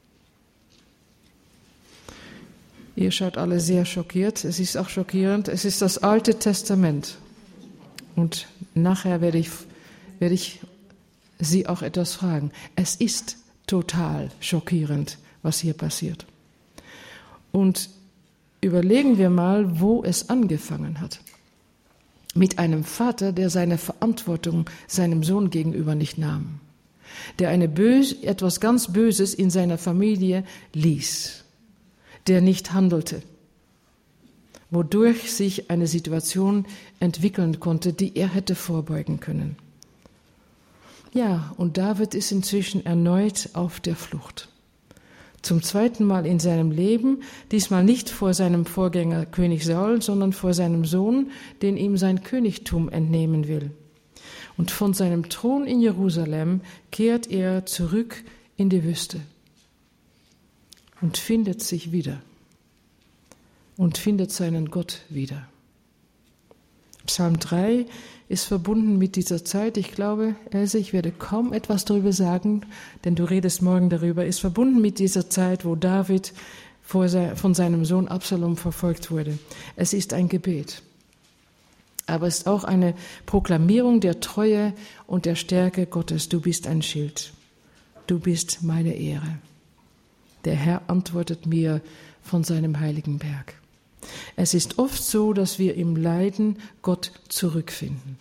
Ihr schaut alle sehr schockiert. Es ist auch schockierend. Es ist das Alte Testament. Und nachher werde ich, werde ich Sie auch etwas fragen. Es ist total schockierend, was hier passiert. Und überlegen wir mal, wo es angefangen hat. Mit einem Vater, der seine Verantwortung seinem Sohn gegenüber nicht nahm. Der eine Bös, etwas ganz Böses in seiner Familie ließ. Der nicht handelte. Wodurch sich eine Situation entwickeln konnte, die er hätte vorbeugen können. Ja, und David ist inzwischen erneut auf der Flucht. Zum zweiten Mal in seinem Leben, diesmal nicht vor seinem Vorgänger König Saul, sondern vor seinem Sohn, den ihm sein Königtum entnehmen will. Und von seinem Thron in Jerusalem kehrt er zurück in die Wüste und findet sich wieder und findet seinen Gott wieder. Psalm drei ist verbunden mit dieser Zeit. Ich glaube, Else, ich werde kaum etwas darüber sagen, denn du redest morgen darüber, ist verbunden mit dieser Zeit, wo David von seinem Sohn Absalom verfolgt wurde. Es ist ein Gebet, aber es ist auch eine Proklamierung der Treue und der Stärke Gottes. Du bist ein Schild, du bist meine Ehre. Der Herr antwortet mir von seinem heiligen Berg. Es ist oft so, dass wir im Leiden Gott zurückfinden,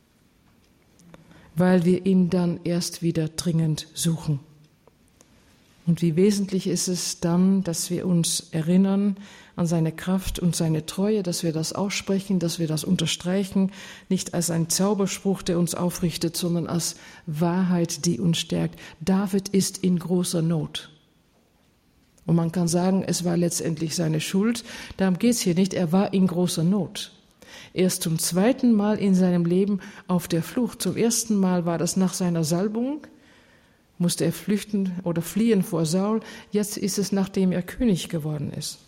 weil wir ihn dann erst wieder dringend suchen. Und wie wesentlich ist es dann, dass wir uns erinnern an seine Kraft und seine Treue, dass wir das aussprechen, dass wir das unterstreichen, nicht als ein Zauberspruch, der uns aufrichtet, sondern als Wahrheit, die uns stärkt. David ist in großer Not. Und man kann sagen, es war letztendlich seine Schuld. Darum geht es hier nicht. Er war in großer Not. Er ist zum zweiten Mal in seinem Leben auf der Flucht. Zum ersten Mal war das nach seiner Salbung. Musste er flüchten oder fliehen vor Saul. Jetzt ist es, nachdem er König geworden ist.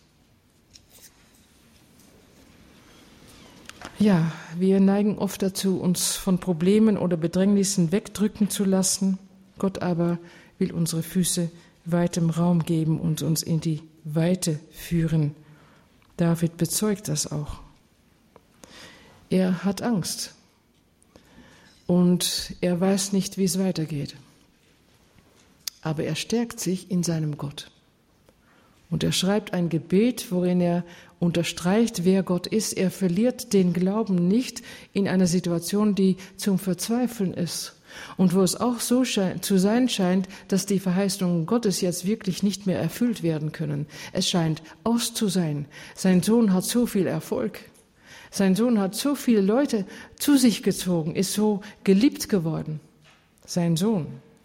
Ja, wir neigen oft dazu, uns von Problemen oder Bedrängnissen wegdrücken zu lassen. Gott aber will unsere Füße weitem Raum geben und uns in die Weite führen. David bezeugt das auch. Er hat Angst und er weiß nicht, wie es weitergeht. Aber er stärkt sich in seinem Gott. Und er schreibt ein Gebet, worin er unterstreicht, wer Gott ist. Er verliert den Glauben nicht in einer Situation, die zum Verzweifeln ist. Und wo es auch so zu sein scheint, dass die Verheißungen Gottes jetzt wirklich nicht mehr erfüllt werden können. Es scheint aus zu sein. Sein Sohn hat so viel Erfolg. Sein Sohn hat so viele Leute zu sich gezogen, ist so geliebt geworden. Sein Sohn.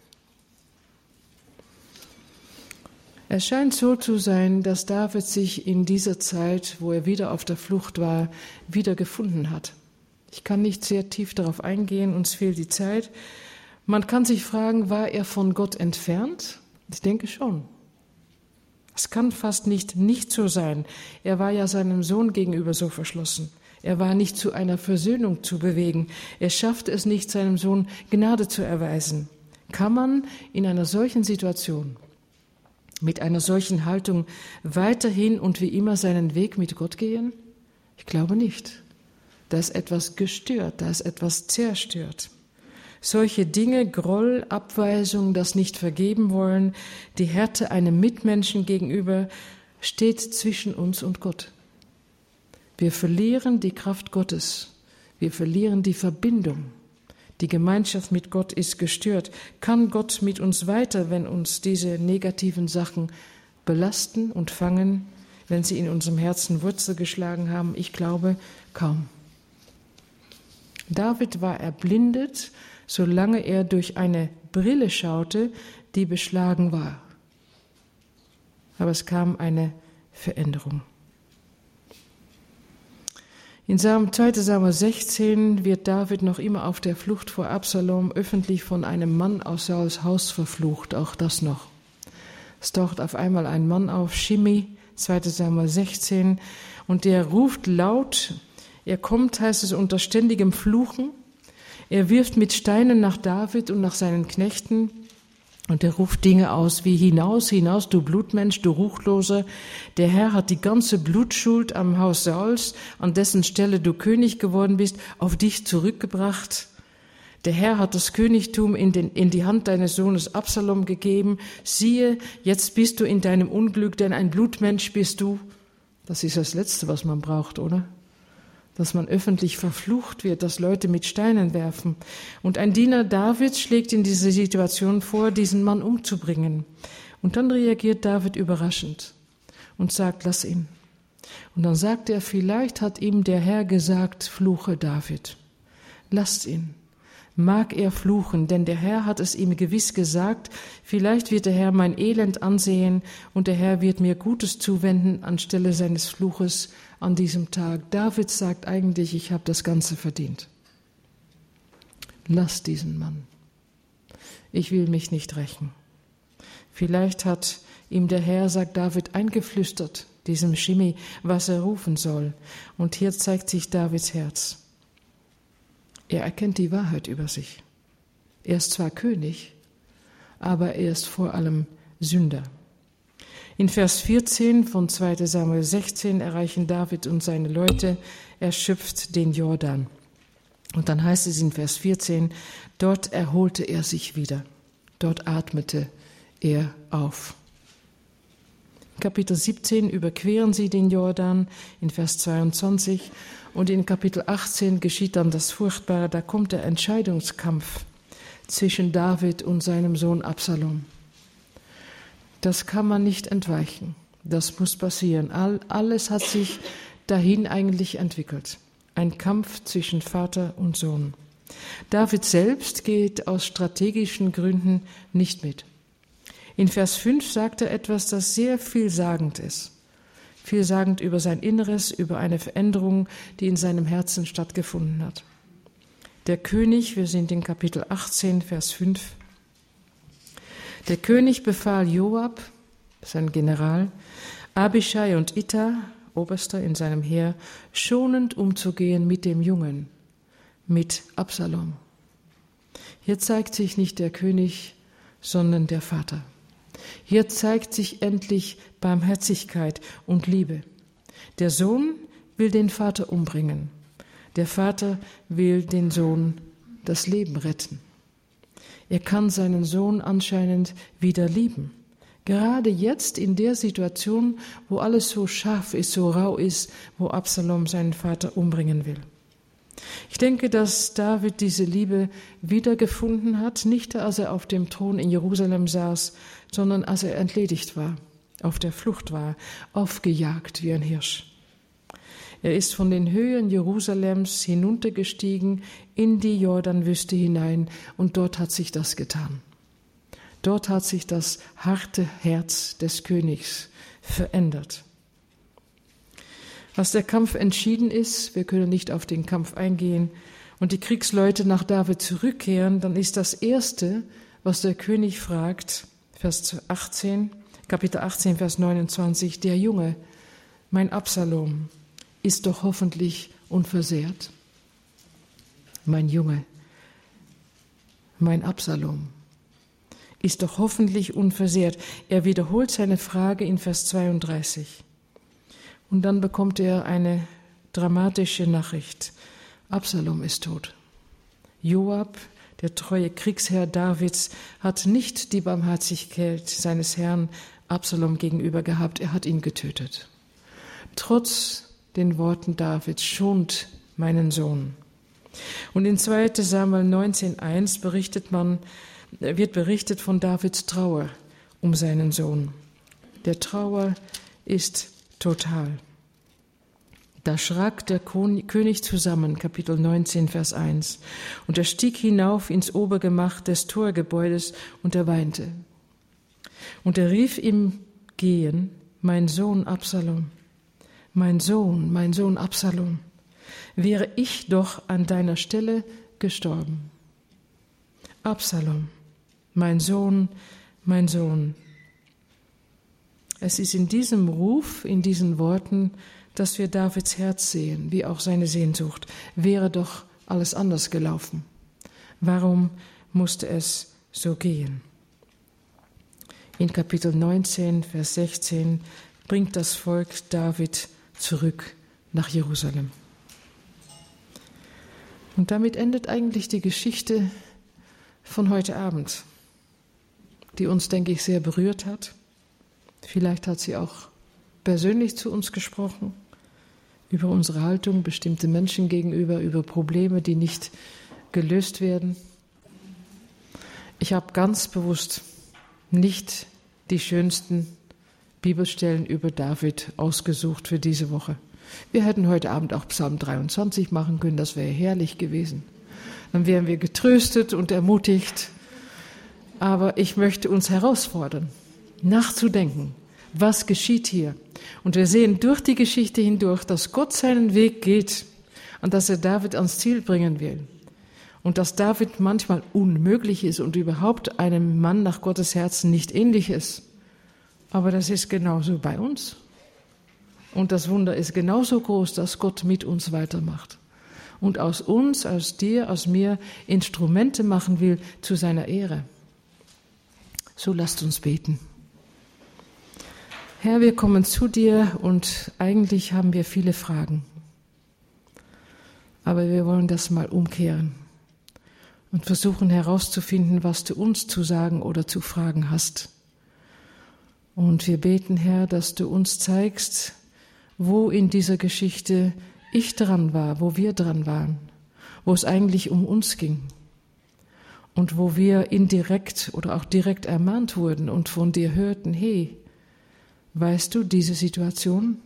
Es scheint so zu sein, dass David sich in dieser Zeit, wo er wieder auf der Flucht war, wieder gefunden hat. Ich kann nicht sehr tief darauf eingehen, uns fehlt die Zeit. Man kann sich fragen, war er von Gott entfernt? Ich denke schon. Es kann fast nicht nicht so sein. Er war ja seinem Sohn gegenüber so verschlossen. Er war nicht zu einer Versöhnung zu bewegen. Er schaffte es nicht, seinem Sohn Gnade zu erweisen. Kann man in einer solchen Situation, mit einer solchen Haltung weiterhin und wie immer seinen Weg mit Gott gehen? Ich glaube nicht. Da ist etwas gestört, da ist etwas zerstört. Solche Dinge, Groll, Abweisung, das nicht vergeben wollen, die Härte einem Mitmenschen gegenüber, steht zwischen uns und Gott. Wir verlieren die Kraft Gottes. Wir verlieren die Verbindung. Die Gemeinschaft mit Gott ist gestört. Kann Gott mit uns weiter, wenn uns diese negativen Sachen belasten und fangen, wenn sie in unserem Herzen Wurzel geschlagen haben? Ich glaube, kaum. David war erblindet, solange er durch eine Brille schaute, die beschlagen war. Aber es kam eine Veränderung. In zweiter Samuel sechzehn wird David noch immer auf der Flucht vor Absalom öffentlich von einem Mann aus Sauls Haus verflucht, auch das noch. Es taucht auf einmal ein Mann auf, Shimei, zweiter Samuel sechzehn, und der ruft laut, er kommt, heißt es, unter ständigem Fluchen, er wirft mit Steinen nach David und nach seinen Knechten, und er ruft Dinge aus wie hinaus, hinaus, du Blutmensch, du Ruchloser. Der Herr hat die ganze Blutschuld am Haus Sauls, an dessen Stelle du König geworden bist, auf dich zurückgebracht. Der Herr hat das Königtum in, den, in die Hand deines Sohnes Absalom gegeben. Siehe, jetzt bist du in deinem Unglück, denn ein Blutmensch bist du. Das ist das Letzte, was man braucht, oder? Dass man öffentlich verflucht wird, dass Leute mit Steinen werfen. Und ein Diener Davids schlägt in diese Situation vor, diesen Mann umzubringen. Und dann reagiert David überraschend und sagt, lass ihn. Und dann sagt er, vielleicht hat ihm der Herr gesagt, fluche David. Lasst ihn. Mag er fluchen, denn der Herr hat es ihm gewiss gesagt, vielleicht wird der Herr mein Elend ansehen und der Herr wird mir Gutes zuwenden anstelle seines Fluches an diesem Tag. David sagt eigentlich, ich habe das Ganze verdient. Lass diesen Mann. Ich will mich nicht rächen. Vielleicht hat ihm der Herr, sagt David, eingeflüstert, diesem Shimei, was er rufen soll. Und hier zeigt sich Davids Herz. Er erkennt die Wahrheit über sich. Er ist zwar König, aber er ist vor allem Sünder. In Vers vierzehn von zweiter Samuel sechzehn erreichen David und seine Leute erschöpft den Jordan. Und dann heißt es in Vers vierzehn, dort erholte er sich wieder. Dort atmete er auf. In Kapitel siebzehn überqueren sie den Jordan in Vers zweiundzwanzig und in Kapitel achtzehn geschieht dann das Furchtbare, da kommt der Entscheidungskampf zwischen David und seinem Sohn Absalom. Das kann man nicht entweichen, das muss passieren. All, alles hat sich dahin eigentlich entwickelt. Ein Kampf zwischen Vater und Sohn. David selbst geht aus strategischen Gründen nicht mit. In Vers fünf sagt er etwas, das sehr vielsagend ist. Vielsagend über sein Inneres, über eine Veränderung, die in seinem Herzen stattgefunden hat. Der König, wir sind in Kapitel achtzehn, Vers fünf. Der König befahl Joab, sein General, Abischai und Itta, Oberster in seinem Heer, schonend umzugehen mit dem Jungen, mit Absalom. Hier zeigt sich nicht der König, sondern der Vater. Hier zeigt sich endlich Barmherzigkeit und Liebe. Der Sohn will den Vater umbringen. Der Vater will den Sohn das Leben retten. Er kann seinen Sohn anscheinend wieder lieben. Gerade jetzt in der Situation, wo alles so scharf ist, so rau ist, wo Absalom seinen Vater umbringen will. Ich denke, dass David diese Liebe wiedergefunden hat, nicht als er auf dem Thron in Jerusalem saß, sondern als er entledigt war, auf der Flucht war, aufgejagt wie ein Hirsch. Er ist von den Höhen Jerusalems hinuntergestiegen in die Jordanwüste hinein und dort hat sich das getan. Dort hat sich das harte Herz des Königs verändert. Was der Kampf entschieden ist, wir können nicht auf den Kampf eingehen, und die Kriegsleute nach David zurückkehren, dann ist das Erste, was der König fragt, Vers achtzehn, Kapitel achtzehn, Vers neunundzwanzig, der Junge, mein Absalom, ist doch hoffentlich unversehrt. Mein Junge, mein Absalom, ist doch hoffentlich unversehrt. Er wiederholt seine Frage in Vers zweiunddreißig. Und dann bekommt er eine dramatische Nachricht. Absalom ist tot. Joab, der treue Kriegsherr Davids, hat nicht die Barmherzigkeit seines Herrn Absalom gegenüber gehabt. Er hat ihn getötet. Trotz den Worten Davids, schont meinen Sohn. Und in zweiter Samuel neunzehn eins berichtet man, wird berichtet von Davids Trauer um seinen Sohn. Der Trauer ist total. Da schrak der König zusammen, Kapitel neunzehn, Vers eins, und er stieg hinauf ins Obergemach des Torgebäudes und er weinte. Und er rief im Gehen, mein Sohn Absalom, mein Sohn, mein Sohn Absalom, wäre ich doch an deiner Stelle gestorben. Absalom, mein Sohn, mein Sohn. Es ist in diesem Ruf, in diesen Worten, dass wir Davids Herz sehen, wie auch seine Sehnsucht. Wäre doch alles anders gelaufen. Warum musste es so gehen? In Kapitel neunzehn, Vers sechzehn bringt das Volk David zurück nach Jerusalem. Und damit endet eigentlich die Geschichte von heute Abend, die uns, denke ich, sehr berührt hat. Vielleicht hat sie auch persönlich zu uns gesprochen, über unsere Haltung bestimmten Menschen gegenüber, über Probleme, die nicht gelöst werden. Ich habe ganz bewusst nicht die schönsten Bibelstellen über David ausgesucht für diese Woche. Wir hätten heute Abend auch Psalm dreiundzwanzig machen können, das wäre herrlich gewesen. Dann wären wir getröstet und ermutigt. Aber ich möchte uns herausfordern, nachzudenken, was geschieht hier. Und wir sehen durch die Geschichte hindurch, dass Gott seinen Weg geht und dass er David ans Ziel bringen will. Und dass David manchmal unmöglich ist und überhaupt einem Mann nach Gottes Herzen nicht ähnlich ist. Aber das ist genauso bei uns. Und das Wunder ist genauso groß, dass Gott mit uns weitermacht. Und aus uns, aus dir, aus mir Instrumente machen will zu seiner Ehre. So lasst uns beten. Herr, wir kommen zu dir und eigentlich haben wir viele Fragen. Aber wir wollen das mal umkehren und versuchen herauszufinden, was du uns zu sagen oder zu fragen hast. Und wir beten, Herr, dass du uns zeigst, wo in dieser Geschichte ich dran war, wo wir dran waren, wo es eigentlich um uns ging und wo wir indirekt oder auch direkt ermahnt wurden und von dir hörten, hey, weißt du diese Situation?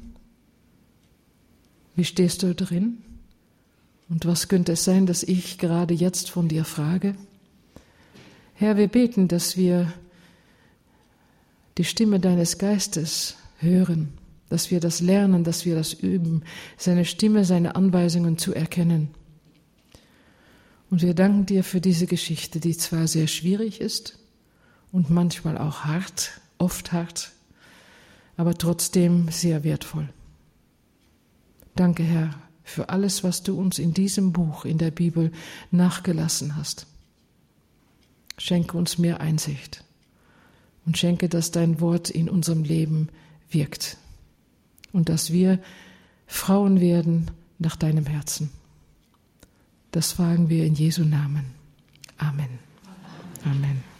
Wie stehst du drin? Und was könnte es sein, dass ich gerade jetzt von dir frage? Herr, wir beten, dass wir die Stimme deines Geistes hören, dass wir das lernen, dass wir das üben, seine Stimme, seine Anweisungen zu erkennen. Und wir danken dir für diese Geschichte, die zwar sehr schwierig ist und manchmal auch hart, oft hart, aber trotzdem sehr wertvoll. Danke, Herr, für alles, was du uns in diesem Buch, in der Bibel, nachgelassen hast. Schenke uns mehr Einsicht und schenke, dass dein Wort in unserem Leben wirkt und dass wir Frauen werden nach deinem Herzen. Das fragen wir in Jesu Namen. Amen. Amen.